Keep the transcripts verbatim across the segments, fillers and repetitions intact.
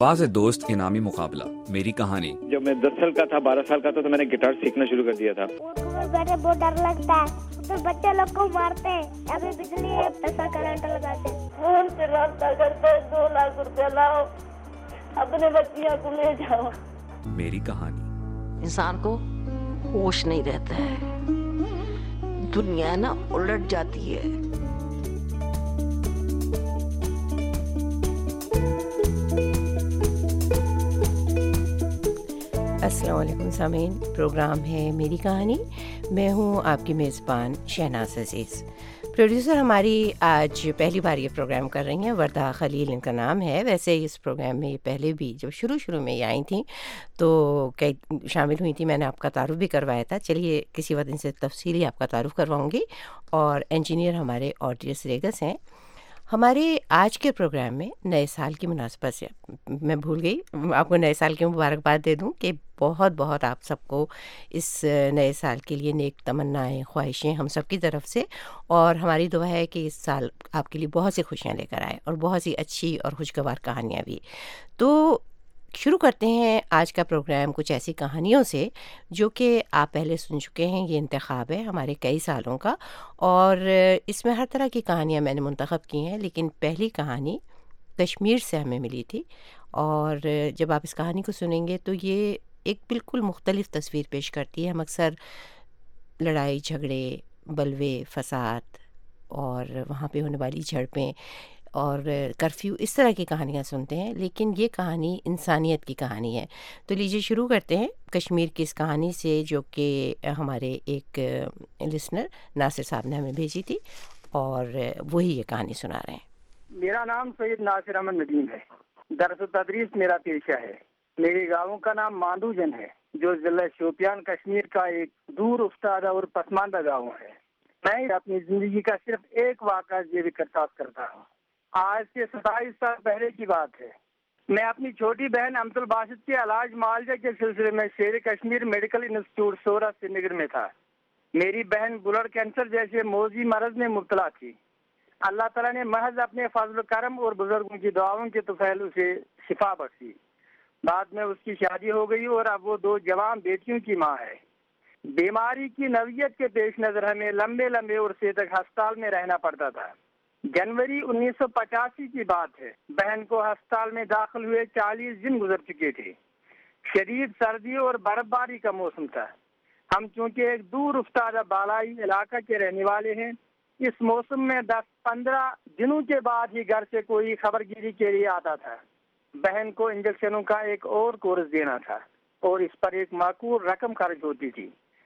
باز دوست انعامی مقابلہ میری کہانی. جب میں دس سال کا تھا بارہ سال کا تھا تو میں نے گٹار سیکھنا شروع کر دیا تھا. بیٹھے بہت ڈر لگتا ہے تو بچے لوگ کو مارتے ہیں. ابھی بجلی ہے ایسا کرنٹ لگاتے ہیں. فون سے رابطہ کرتے دو لاکھ روپے لاؤ اپنے بچیاں کو لے جاؤ. میری کہانی. انسان کو ہوش نہیں رہتا ہے, دنیا نا الٹ جاتی ہے. السلام علیکم سامعین, پروگرام ہے میری کہانی. میں ہوں آپ کی میزبان شہناز عزیز. پروڈیوسر ہماری آج پہلی بار یہ پروگرام کر رہی ہیں, وردہ خلیل ان کا نام ہے. ویسے اس پروگرام میں یہ پہلے بھی جب شروع شروع میں یہ آئی تھیں تو کئی شامل ہوئی تھیں, میں نے آپ کا تعارف بھی کروایا تھا. چلیے کسی وقت ان سے تفصیلی آپ کا تعارف کرواؤں گی. اور انجینئر ہمارے آڈریس ریگس ہیں. ہمارے آج کے پروگرام میں نئے سال کی مناسبت سے, میں بھول گئی آپ کو نئے سال کی مبارکباد دے دوں کہ بہت بہت آپ سب کو اس نئے سال کے لیے نیک تمنائیں, خواہشیں ہم سب کی طرف سے. اور ہماری دعا ہے کہ اس سال آپ کے لیے بہت سی خوشیاں لے کر آئے اور بہت سی اچھی اور خوشگوار کہانیاں بھی. تو شروع کرتے ہیں آج کا پروگرام کچھ ایسی کہانیوں سے جو کہ آپ پہلے سن چکے ہیں. یہ انتخاب ہے ہمارے کئی سالوں کا اور اس میں ہر طرح کی کہانیاں میں نے منتخب کی ہیں. لیکن پہلی کہانی کشمیر سے ہمیں ملی تھی اور جب آپ اس کہانی کو سنیں گے تو یہ ایک بالکل مختلف تصویر پیش کرتی ہے. ہم اکثر لڑائی جھگڑے, بلوے, فساد اور وہاں پہ ہونے والی جھڑپیں اور کرفیو, اس طرح کی کہانیاں سنتے ہیں, لیکن یہ کہانی انسانیت کی کہانی ہے. تو لیجیے شروع کرتے ہیں کشمیر کی اس کہانی سے جو کہ ہمارے ایک لسنر ناصر صاحب نے ہمیں بھیجی تھی اور وہی یہ کہانی سنا رہے ہیں. میرا نام سید ناصر احمد ندیم ہے. درس و تدریس میرا پیشہ ہے. میرے گاؤں کا نام ماندو جن ہے جو ضلع شوپیان کشمیر کا ایک دور افتادہ اور پسماندہ گاؤں ہے. میں اپنی زندگی کا صرف ایک واقعہ یہ ذکر کرتا ہوں. آج سے ستائیس سال پہلے کی بات ہے. میں اپنی چھوٹی بہن امت الباسط کے علاج معالجہ کے سلسلے میں شیر کشمیر میڈیکل انسٹیٹیوٹ سورا سری نگر میں تھا. میری بہن بلڈ کینسر جیسے موذی مرض میں مبتلا تھی. اللہ تعالیٰ نے محض اپنے فضل و کرم اور بزرگوں کی دعاؤں کے طفیل اسے شفا بخشی. بعد میں اس کی شادی ہو گئی اور اب وہ دو جوان بیٹیوں کی ماں ہے. بیماری کی نوعیت کے پیش نظر ہمیں لمبے لمبے عرصے تک ہسپتال میں رہنا پڑتا تھا. جنوری انیس سو پچاسی کی بات ہے. بہن کو ہسپتال میں داخل ہوئے چالیس دن گزر چکے تھے. شدید سردی اور برف باری کا موسم تھا. ہم چونکہ ایک دور افتادہ بالائی علاقہ کے رہنے والے ہیں, اس موسم میں دس پندرہ دنوں کے بعد ہی گھر سے کوئی خبر گیری کے لیے آتا تھا. بہن کو انجیکشنوں کا ایک اور کورس دینا تھا اور اس پر ایک معقول رقم خرچ ہوتی تھی.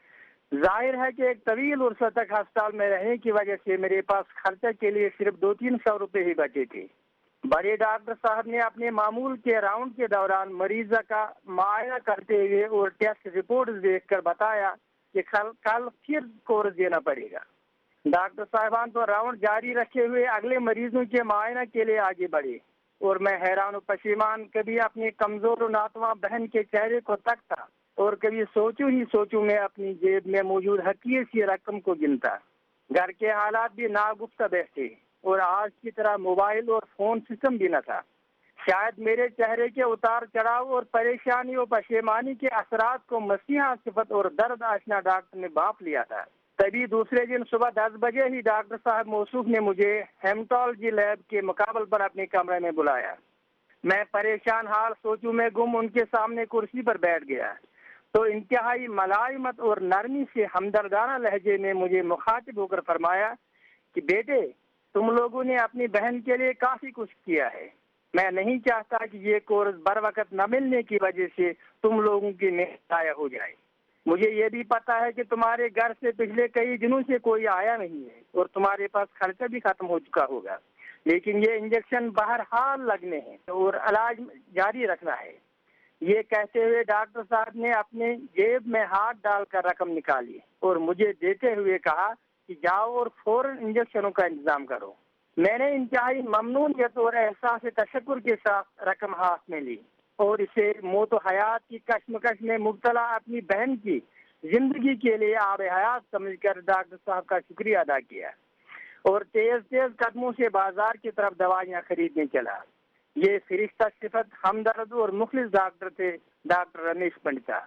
ظاہر ہے کہ ایک طویل عرصہ تک ہسپتال میں رہنے کی وجہ سے میرے پاس خرچہ کے لیے صرف دو تین سو روپے ہی بچے تھے. بڑے ڈاکٹر صاحب نے اپنے معمول کے راؤنڈ کے دوران مریضہ کا معائنہ کرتے ہوئے اور ٹیسٹ رپورٹ دیکھ کر بتایا کہ کل کل پھر کورس دینا پڑے گا. ڈاکٹر صاحبان تو راؤنڈ جاری رکھے ہوئے اگلے مریضوں کے معائنہ کے لیے آگے بڑھے اور میں حیران و پشیمان کبھی اپنی کمزور و ناتواں بہن کے چہرے کو تکتا اور کبھی سوچوں ہی سوچوں میں اپنی جیب میں موجود حقیر سی رقم کو گنتا. گھر کے حالات بھی ناگفتہ بیٹھے اور آج کی طرح موبائل اور فون سسٹم بھی نہ تھا. شاید میرے چہرے کے اتار چڑھاؤ اور پریشانی و پشیمانی کے اثرات کو مسیحا صفت اور درد آشنا ڈاکٹر نے بانپ لیا تھا. تبھی دوسرے دن صبح دس بجے ہی ڈاکٹر صاحب موصوف نے مجھے ہیمٹالوجی لیب کے مقابل پر اپنے کمرے میں بلایا. میں پریشان حال سوچوں میں گم ان کے سامنے کرسی پر بیٹھ گیا تو انتہائی ملائمت اور نرمی سے ہمدردانہ لہجے میں مجھے مخاطب ہو کر فرمایا کہ بیٹے, تم لوگوں نے اپنی بہن کے لیے کافی کچھ کیا ہے. میں نہیں چاہتا کہ یہ کورس بر وقت نہ ملنے کی وجہ سے تم لوگوں کی محنت ضائع ہو جائے. مجھے یہ بھی پتا ہے کہ تمہارے گھر سے پچھلے کئی دنوں سے کوئی آیا نہیں ہے اور تمہارے پاس خرچہ بھی ختم ہو چکا ہوگا, لیکن یہ انجیکشن بہرحال لگنے ہیں اور علاج جاری رکھنا ہے. یہ کہتے ہوئے ڈاکٹر صاحب نے اپنے جیب میں ہاتھ ڈال کر رقم نکالی اور مجھے دیتے ہوئے کہا کہ جاؤ اور فوراً انجیکشنوں کا انتظام کرو. میں نے انتہائی ممنونیت اور احساس تشکر کے ساتھ رقم ہاتھ میں لی اور اسے موت و حیات کی کشمکش میں مبتلا اپنی بہن کی زندگی کے لیے آب حیات سمجھ کر ڈاکٹر صاحب کا شکریہ ادا کیا اور تیز تیز قدموں سے بازار کی طرف دوائیاں خریدنے چلا. ये फरिश्ता सिफत, हमदर्द और मुखलिस डॉक्टर थे डॉक्टर रमेश पंडिता,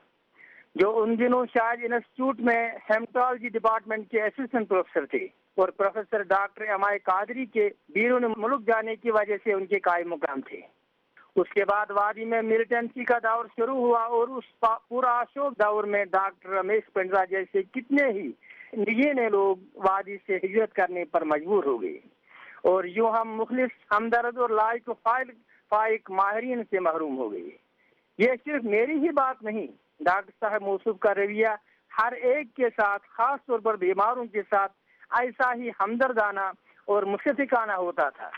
जो उन दिनों शायद इंस्टीट्यूट में हेमेटोलॉजी डिपार्टमेंट के असिस्टेंट प्रोफेसर थे और प्रोफेसर डॉक्टर एम.आई. कादरी के बीरून मुल्क जाने की वजह से उनके कायम मुकाम थे। उसके बाद वादी में मिलिटेंसी का दौर शुरू हुआ और उस पूरा अशोक दौर में डॉक्टर रमेश पंडिता जैसे कितने ही निगेने लोग वादी से हिजरत करने पर मजबूर हो गए और यूं हम मुखलिस, हमदर्द और लायक फाइल फाइक माहिरीन से महरूम हो गए। ये सिर्फ मेरी ही बात नहीं, डॉक्टर साहब मौसूफ का रवैया हर एक के साथ, खास तौर पर बीमारों के साथ ऐसा ही हमदर्दाना और मुशफ़िकाना होता था।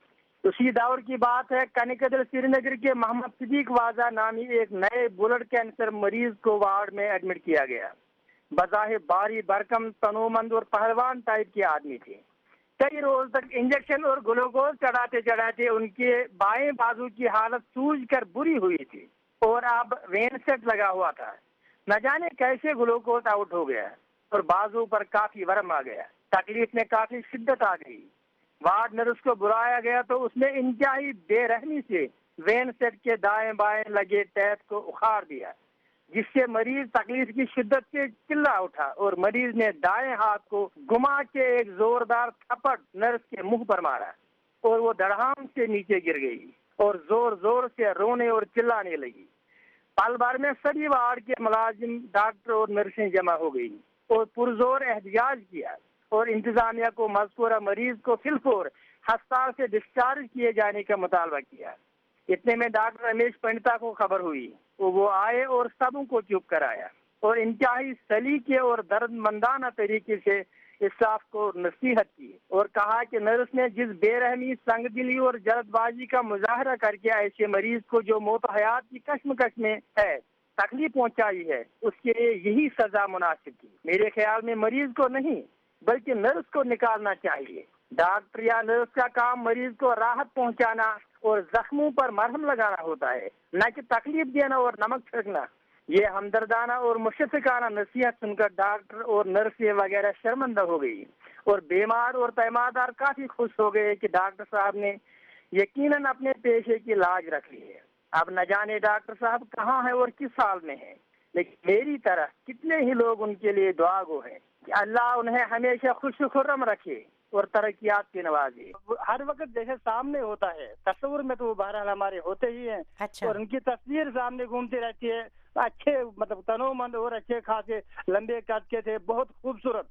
उसी दौर की बात है, कनिकदल श्रीनगर के मोहम्मद सिद्दीक वाजा नामी एक नए ब्लड कैंसर मरीज को वार्ड में एडमिट किया गया। बज़ाहिर बारी भरकम, तनोमंद और पहलवान टाइप के आदमी थे। कई रोज तक इंजेक्शन और ग्लूकोज चढ़ाते चढ़ाते उनके बाएं बाजू की हालत सूझ कर बुरी हुई थी और अब वेन सेट लगा हुआ था। न जाने कैसे ग्लूकोज आउट हो गया और बाजू पर काफी वरम आ गया। तकलीफ में काफी शिद्दत आ गई। वार्ड नर्स को बुलाया गया तो उसने इंतहाई बेरहमी से वेन सेट के दाएं बाएं लगे टैप को उखाड़ दिया, जिससे मरीज तकलीफ की शिद्दत से चिल्ला उठा और मरीज ने दाएं हाथ को घुमा के एक जोरदार थप्पड़ नर्स के मुंह पर मारा और वो धड़ाम से नीचे गिर गई और जोर जोर से रोने और चिल्लाने लगी। पल भर में सभी वार्ड के मुलाजिम, डॉक्टर और नर्सें जमा हो गई और पुरजोर एहतजाज किया और इंतजामिया को मज़कूरा मरीज को फिलफोर अस्पताल से डिस्चार्ज किए जाने का मुतालबा किया। इतने में डॉक्टर रमेश पंडिता को खबर हुई, तो वो आए और सबों को चुप कराया और इंतहाई सलीके और दर्दमंदाना तरीके से स्टाफ को नसीहत की और कहा कि नर्स ने जिस बेरहमी, संगदिली और जल्दबाजी का मुजाहरा करके ऐसे मरीज को जो मौत हयात की कश्मकश में है तकलीफ पहुंचाई है, उसके लिए यही सजा मुनासिब थी। मेरे ख्याल में मरीज को नहीं बल्कि नर्स को निकालना चाहिए। डॉक्टर या नर्स का काम मरीज को राहत पहुंचाना और जख्मों पर मरहम लगाना होता है, न कि तकलीफ देना और नमक छिड़कना। ये हमदर्दाना और मुशफ़िकाना नसीहत सुनकर डॉक्टर और नर्सें वगैरह शर्मिंदा हो गई और बीमार और पैमादार काफी खुश हो गए कि डॉक्टर साहब ने यकीनन अपने पेशे की लाज रख ली है। अब न जाने डॉक्टर साहब कहाँ है और किस हाल में है, लेकिन मेरी तरह कितने ही लोग उनके लिए दुआ गो हैं कि अल्लाह उन्हें हमेशा खुश खुर्रम रखे और तरक्यात की नवाजे। हर वक्त जैसे सामने होता है, तस्वीर में तो बहरहाल हमारे होते ही हैं। अच्छा। और उनकी तस्वीर सामने घूमती रहती है। अच्छे मतलब तनोमंद और अच्छे खासे लंबे कद के थे, बहुत खूबसूरत,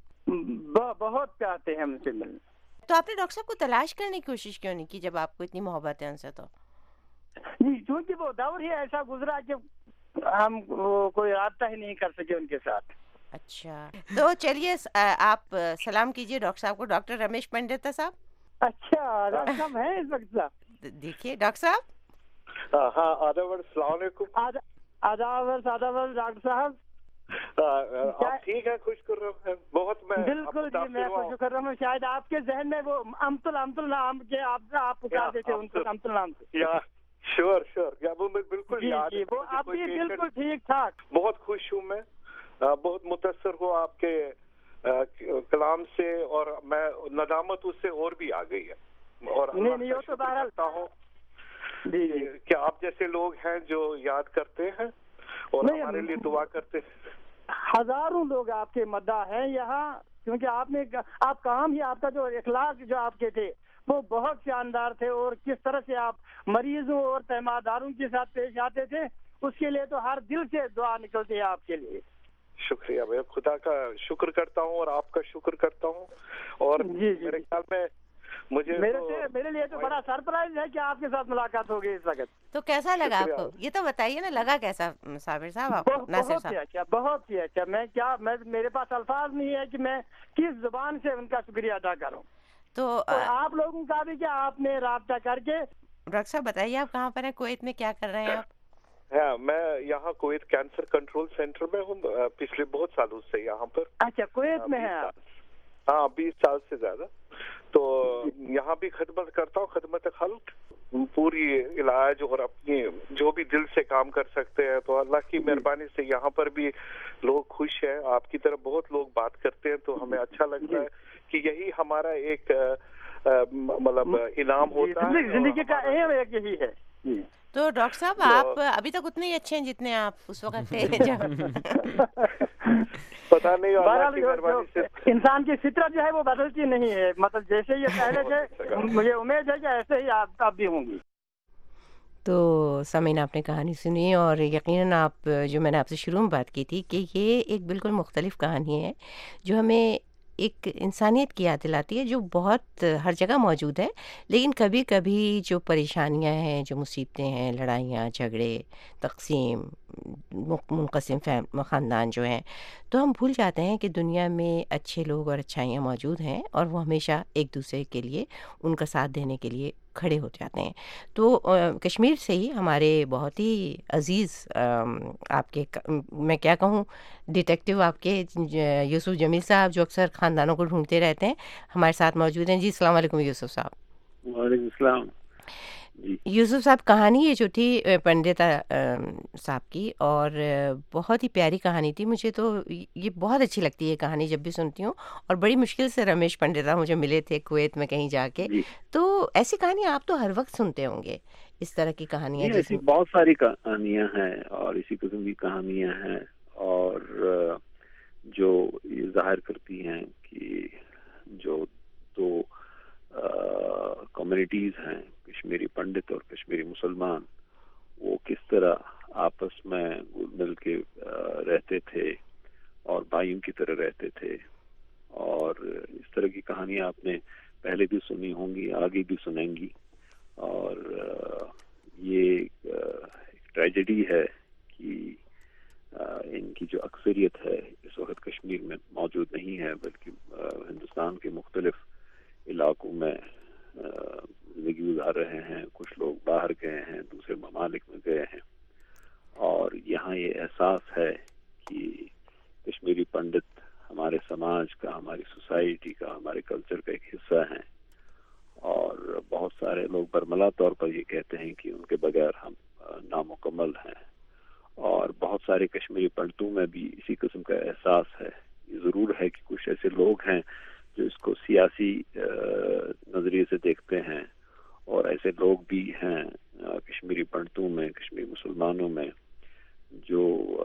बहुत प्यार थे हमसे मिलने। तो आपने डॉक्टर साहब को तलाश करने की कोशिश क्यों नहीं की जब आपको इतनी मोहब्बत है उनसे? तो जी, क्योंकि वो दौर ही ऐसा गुजरा कि हम कोई रास्ता ही नहीं कर सके उनके साथ। अच्छा, तो चलिए आप सलाम कीजिए डॉक्टर साहब को, डॉक्टर रमेश पंडिता साहब। अच्छा, डॉक्टर साहब हैं इस वक्त? साहब देखिए डॉक्टर साहब। हाँ, आदाब, अस्सलाम वालेकुम। आदाब आदाब डॉक्टर साहब। आप ठीक है? खुश कर रहे हैं बहुत। मैं बिल्कुल जी, मैं खुश कर रहा हूँ। शायद आपके जहन में वो अमतुल अमतुल नाम के आप आप पुकार देते उनको अमतुल नाम से। या श्योर श्योर या वो मैं बिल्कुल याद है। वो आप भी बिल्कुल ठीक ठाक। बहुत खुश हूँ मैं, बहुत मुतासर हूँ आपके कलाम से और मैं नदामत उससे और भी आ गई है और नहीं नहीं वो तो करता हूँ कि आप जैसे लोग हैं जो याद करते हैं और हमारे लिए दुआ करते हैं। हजारों लोग आपके मद्दा हैं यहाँ, क्योंकि आपने आप काम ही आपका जो इखलाक जो आपके थे वो बहुत शानदार थे और किस तरह से आप मरीजों और पैमादारों के साथ पेश आते थे, उसके लिए तो हर दिल से दुआ निकलती है आपके लिए। शुक्रिया, मैं खुदा का शुक्र करता हूँ और आपका शुक्र करता हूँ। और जी, जी, मेरे ख्याल में मुझे मेरे तो, से मेरे लिए तो बड़ा सरप्राइज है कि आपके साथ मुलाकात हो गई इस वक्त। तो कैसा लगा आपको, ये तो बताइए ना, लगा कैसा साबिर साहब आपको? बहुत ही अच्छा, बहुत ही अच्छा। मैं क्या मैं मेरे पास अल्फाज नहीं है कि मैं किस जुबान से उनका शुक्रिया अदा करूँ। तो आप लोगों का भी क्या आपने राब्ता करके। डॉक्टर साहब बताइए आप कहाँ पर हैं, कुवैत में क्या कर रहे हैं आप? हाँ, मैं यहाँ कुवैत कैंसर कंट्रोल सेंटर में हूँ पिछले बहुत सालों से यहाँ पर। अच्छा, कुवैत में है आप? हाँ, बीस साल से ज्यादा। तो यहाँ भी खदमत करता हूँ, खदमत खल्क, पूरी इलाज और अपनी जो भी दिल से काम कर सकते हैं। तो अल्लाह की मेहरबानी से यहाँ पर भी लोग खुश हैं। आपकी तरफ बहुत लोग बात करते हैं तो हमें अच्छा लगता है कि यही हमारा एक مطلب انعام ہوتا ہے. زندگی کا اہم ایک یہی ہے. تو ڈاکٹر صاحب آپ ابھی تک اتنے ہی اچھے ہیں جتنے آپ اس وقت تھے جب پتا نہیں. انسان کی فطرت جو ہے وہ بدلتی نہیں ہے, مطلب جیسے یہ پہلے تھے مجھے امید ہے کہ ایسے ہی آپ آپ بھی ہوں گی. تو سامعین آپ نے کہانی سنی اور یقیناً آپ جو میں نے آپ سے شروع میں بات کی تھی کہ یہ ایک بالکل مختلف کہانی ہے جو ہمیں ایک انسانیت کی یاد دلاتی ہے جو بہت ہر جگہ موجود ہے, لیکن کبھی کبھی جو پریشانیاں ہیں, جو مصیبتیں ہیں, لڑائیاں, جھگڑے, تقسیم, منقسم فیم خاندان جو ہیں, تو ہم بھول جاتے ہیں کہ دنیا میں اچھے لوگ اور اچھائیاں موجود ہیں اور وہ ہمیشہ ایک دوسرے کے لیے ان کا ساتھ دینے کے لیے کھڑے ہو جاتے ہیں. تو کشمیر سے ہی ہمارے بہت ہی عزیز آپ کے میں کیا کہوں ڈیٹیکٹیو آپ کے یوسف جمیل صاحب جو اکثر خاندانوں کو ڈھونڈتے رہتے ہیں ہمارے ساتھ موجود ہیں. جی السلام علیکم یوسف صاحب. وعلیکم السلام. جی یوسف صاحب کہانی یہ جو تھی پنڈتا صاحب کی اور بہت ہی پیاری کہانی تھی. مجھے تو یہ بہت اچھی لگتی ہے کہانی جب بھی سنتی ہوں, اور بڑی مشکل سے رمیش پنڈتا مجھے ملے تھے کویت میں کہیں جا کے. تو ایسی کہانی آپ تو ہر وقت سنتے ہوں گے, اس طرح کی کہانیاں. ایسی بہت ساری کہانیاں ہیں اور اسی قسم کی کہانیاں ہیں اور جو یہ ظاہر کرتی ہیں کہ جو دو کمیونٹیز ہیں کشمیری پنڈت اور کشمیری مسلمان, وہ کس طرح آپس میں مل کے رہتے تھے اور بھائیوں کی طرح رہتے تھے. اور اس طرح کی کہانیاں آپ نے پہلے بھی سنی ہوں گی, آگے بھی سنیں گی. اور یہ ایک ٹریجڈی ہے کہ ان کی جو اکثریت ہے اس وقت کشمیر میں موجود نہیں ہے, بلکہ ہندوستان کے مختلف علاقوں میں زندگی گزار رہے ہیں. کچھ لوگ باہر گئے ہیں, دوسرے ممالک میں گئے ہیں, اور یہاں یہ احساس ہے کہ کشمیری پنڈت ہمارے سماج کا, ہماری سوسائٹی کا, ہمارے کلچر کا ایک حصہ ہیں. اور بہت سارے لوگ برملا طور پر یہ کہتے ہیں کہ ان کے بغیر ہم نامکمل ہیں, اور بہت سارے کشمیری پنڈتوں میں بھی اسی قسم کا احساس ہے. یہ ضرور ہے کہ کچھ ایسے لوگ ہیں جو اس کو سیاسی نظریے سے دیکھتے ہیں, اور ایسے لوگ بھی ہیں کشمیری پنڈتوں میں, کشمیری مسلمانوں میں, جو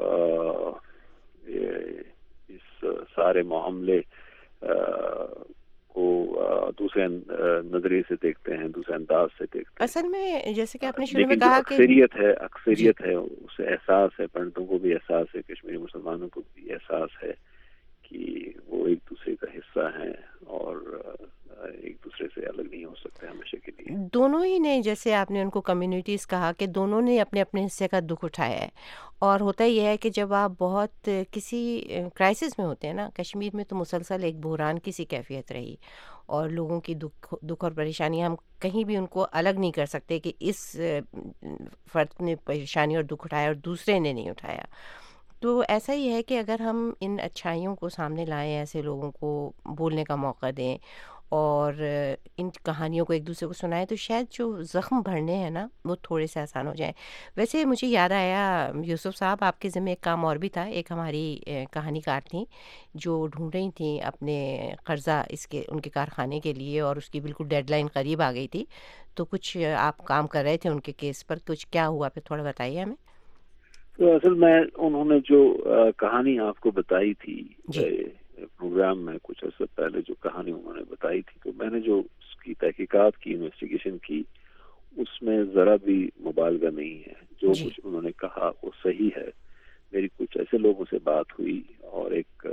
اس سارے معاملے کو دوسرے نظریے سے دیکھتے ہیں, دوسرے انداز سے دیکھتے ہیں. اصل میں جیسے کہ آپ نے شروع میں کہا کہ اکثریت ہے اکثریت ہے اسے احساس ہے, پنڈتوں کو بھی احساس ہے, کشمیری مسلمانوں کو بھی احساس ہے کہ وہ ایک دوسرے کا حصہ ہیں اور ایک دوسرے سے الگ نہیں ہو سکتے ہمیشہ کے لیے. دونوں ہی نے, جیسے آپ نے ان کو کمیونٹیز کہا, کہ دونوں نے اپنے اپنے حصے کا دکھ اٹھایا ہے. اور ہوتا یہ ہے کہ جب آپ بہت کسی کرائسس میں ہوتے ہیں نا, کشمیر میں تو مسلسل ایک بحران کی سی کیفیت رہی, اور لوگوں کی دکھ دکھ اور پریشانیاں ہم کہیں بھی ان کو الگ نہیں کر سکتے کہ اس فرد نے پریشانی اور دکھ اٹھایا اور دوسرے نے نہیں اٹھایا. تو ایسا ہی ہے کہ اگر ہم ان اچھائیوں کو سامنے لائیں, ایسے لوگوں کو بولنے کا موقع دیں اور ان کہانیوں کو ایک دوسرے کو سنائیں, تو شاید جو زخم بھرنے ہیں نا وہ تھوڑے سے آسان ہو جائیں. ویسے مجھے یاد آیا یوسف صاحب, آپ کے ذمہ ایک کام اور بھی تھا. ایک ہماری کہانی کار تھیں جو ڈھونڈ رہی تھیں اپنے قرضہ اس کے ان کے کارخانے کے لیے, اور اس کی بالکل ڈیڈ لائن قریب آ گئی تھی. تو کچھ آپ کام کر رہے تھے ان کے کیس پر, کچھ کیا ہوا پھر تھوڑا بتائیے ہمیں. تو اصل میں انہوں نے جو کہانی آپ کو بتائی تھی پروگرام میں کچھ عرصہ پہلے, جو کہانی انہوں نے بتائی تھی, تو میں نے جو اس کی تحقیقات کی, انویسٹیگیشن کی, اس میں ذرا بھی مبالغہ نہیں ہے. جو جی. کچھ انہوں نے کہا وہ صحیح ہے. میری کچھ ایسے لوگوں سے بات ہوئی اور ایک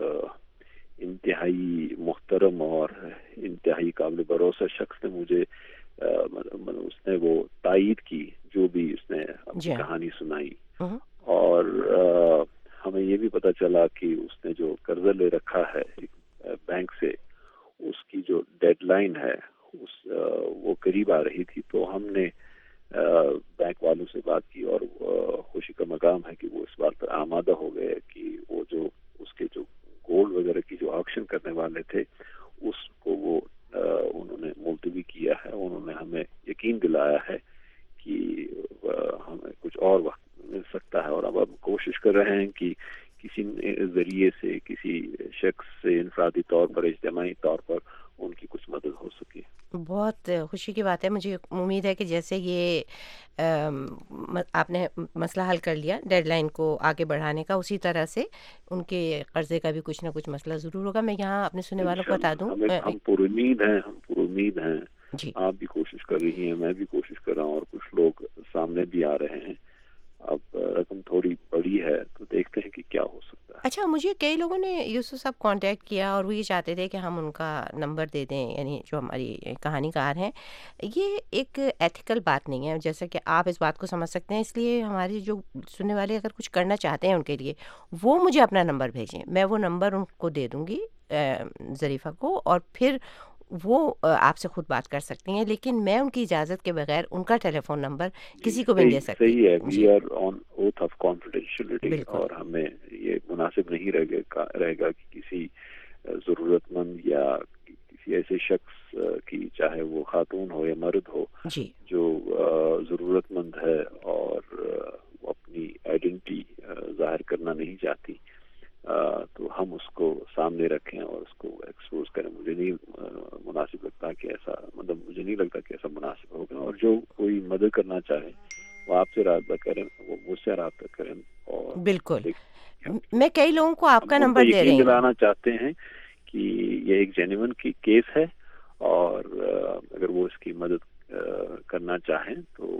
انتہائی محترم اور انتہائی قابل بھروسہ شخص نے مجھے اس نے وہ تائید کی جو بھی اس نے اپنی جی. کہانی سنائی. اور ہمیں یہ بھی پتہ چلا کہ اس نے جو قرضہ لے رکھا ہے بینک سے, اس کی جو ڈیڈ لائن ہے اس وہ قریب آ رہی تھی. تو ہم نے بینک والوں سے بات کی, اور خوشی کا مقام ہے کہ وہ اس بات پر آمادہ ہو گئے کہ وہ جو اس کے جو گولڈ وغیرہ کی جو آکشن کرنے والے تھے اس کو وہ انہوں نے ملتوی کیا ہے. انہوں نے ہمیں یقین دلایا ہے کہ ہمیں کچھ اور وقت مل سکتا ہے, اور اب ہم کوشش کر رہے ہیں کہ کسی ذریعے سے, کسی شخص سے انفرادی طور پر, اجتماعی طور پر ان کی کچھ مدد ہو سکے. بہت خوشی کی بات ہے. مجھے امید ہے کہ جیسے یہ آپ نے مسئلہ حل کر لیا ڈیڈ لائن کو آگے بڑھانے کا، اسی طرح سے ان کے قرضے کا بھی کچھ نہ کچھ مسئلہ ضرور ہوگا. میں یہاں اپنے سننے والوں کو بتا دوں، ہم پر امید ہیں ہم پر امید ہیں جی آپ بھی کوشش کر رہی ہیں، میں بھی کوشش کر رہا ہوں، اور کچھ لوگ سامنے بھی آ رہے ہیں. اب رقم تھوڑی بڑی ہے تو دیکھتے ہیں کہ کیا ہو سکتا ہے. اچھا، مجھے کئی لوگوں نے یوسف صاحب کانٹیکٹ کیا اور وہ یہ چاہتے تھے کہ ہم ان کا نمبر دے دیں، یعنی جو ہماری کہانی کار ہیں. یہ ایک ایتھیکل بات نہیں ہے، جیسا کہ آپ اس بات کو سمجھ سکتے ہیں. اس لیے ہمارے جو سننے والے اگر کچھ کرنا چاہتے ہیں ان کے لیے وہ مجھے اپنا نمبر بھیجیں، میں وہ نمبر ان کو دے دوں گی ظریفہ کو، اور پھر وہ آپ سے خود بات کر سکتی ہیں. لیکن میں ان کی اجازت کے بغیر ان کا ٹیلی فون نمبر کسی کو بھی نہیں دے سکتی. صحیح ہے، we are on oath of confidentiality, اور ہمیں یہ مناسب نہیں رہے گا رہے گا کہ کسی ضرورت مند یا کسی ایسے شخص کی، چاہے وہ خاتون ہو یا مرد ہو، جی جو ضرورت مند ہے اور اپنی آئیڈینٹی ظاہر کرنا نہیں چاہتی، تو ہم اس کو سامنے رکھیں اور اس کو ایکسپوز کریں. مجھے نہیں مناسب لگتا کہ ایسا مطلب مجھے نہیں لگتا کہ ایسا مناسب ہوگا. اور جو کوئی مدد کرنا چاہے وہ آپ سے رابطہ کریں، وہ مجھ سے رابطہ کریں. اور بالکل، میں کئی لوگوں کو آپ کا نمبر دے رہی ہوں. دلانا چاہتے ہیں کہ یہ ایک جینیون کی کیس ہے، اور اگر وہ اس کی مدد کرنا چاہیں تو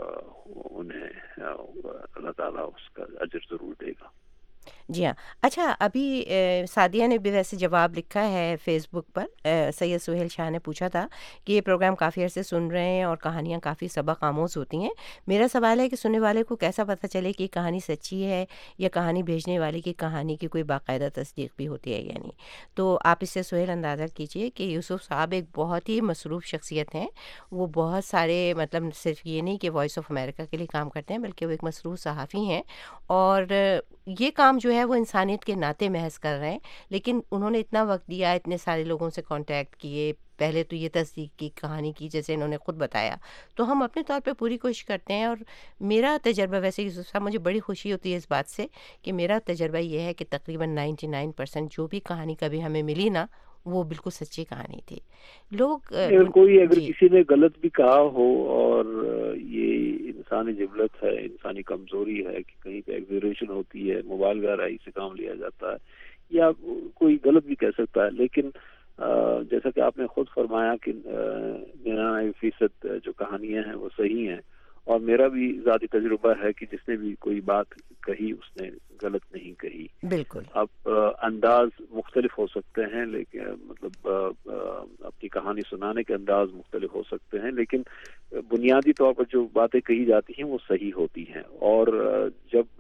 انہیں اللہ تعالیٰ اس کا اجر ضرور دے گا. جی ہاں. اچھا، ابھی سعدیہ نے بھی ویسے جواب لکھا ہے فیس بک پر. سید سہیل شاہ نے پوچھا تھا کہ یہ پروگرام کافی عرصے سن رہے ہیں اور کہانیاں کافی سبق آموز ہوتی ہیں. میرا سوال ہے کہ سننے والے کو کیسا پتہ چلے کہ یہ کہانی سچی ہے یا کہانی بھیجنے والے کی کہانی کی کوئی باقاعدہ تصدیق بھی ہوتی ہے یا نہیں. تو آپ اس سے سہیل اندازہ کیجئے کہ یوسف صاحب ایک بہت ہی مصروف شخصیت ہیں. وہ بہت سارے مطلب صرف یہ نہیں کہ وائس آف امریکہ کے لیے کام کرتے ہیں، بلکہ وہ ایک مصروف صحافی ہیں، اور یہ کام جو ہے وہ انسانیت کے ناطے محض کر رہے ہیں. لیکن انہوں نے اتنا وقت دیا، اتنے سارے لوگوں سے کانٹیکٹ کیے، پہلے تو یہ تصدیق کی کہانی کی جیسے انہوں نے خود بتایا. تو ہم اپنے طور پہ پوری کوشش کرتے ہیں. اور میرا تجربہ ویسے یوسف صاحب، مجھے بڑی خوشی ہوتی ہے اس بات سے کہ میرا تجربہ یہ ہے کہ تقریباً نائنٹی نائن پرسینٹ جو بھی کہانی کبھی ہمیں ملی نا، وہ بالکل سچی کہانی تھی. لوگ کوئی اگر کسی نے غلط بھی کہا ہو، اور یہ انسانی جبلت ہے، انسانی کمزوری ہے کہ کہیں پہ ایگزیریشن ہوتی ہے، موبائل گہرائی سے کام لیا جاتا ہے، یا کوئی غلط بھی کہہ سکتا ہے. لیکن جیسا کہ آپ نے خود فرمایا کہ ننانوے فیصد جو کہانیاں ہیں وہ صحیح ہیں، اور میرا بھی ذاتی تجربہ ہے کہ جس نے بھی کوئی بات کہی اس نے غلط نہیں کہی. بالکل. اب انداز مختلف ہو سکتے ہیں، لیکن مطلب اپنی کہانی سنانے کے انداز مختلف ہو سکتے ہیں، لیکن بنیادی طور پر جو باتیں کہی جاتی ہیں وہ صحیح ہوتی ہیں. اور جب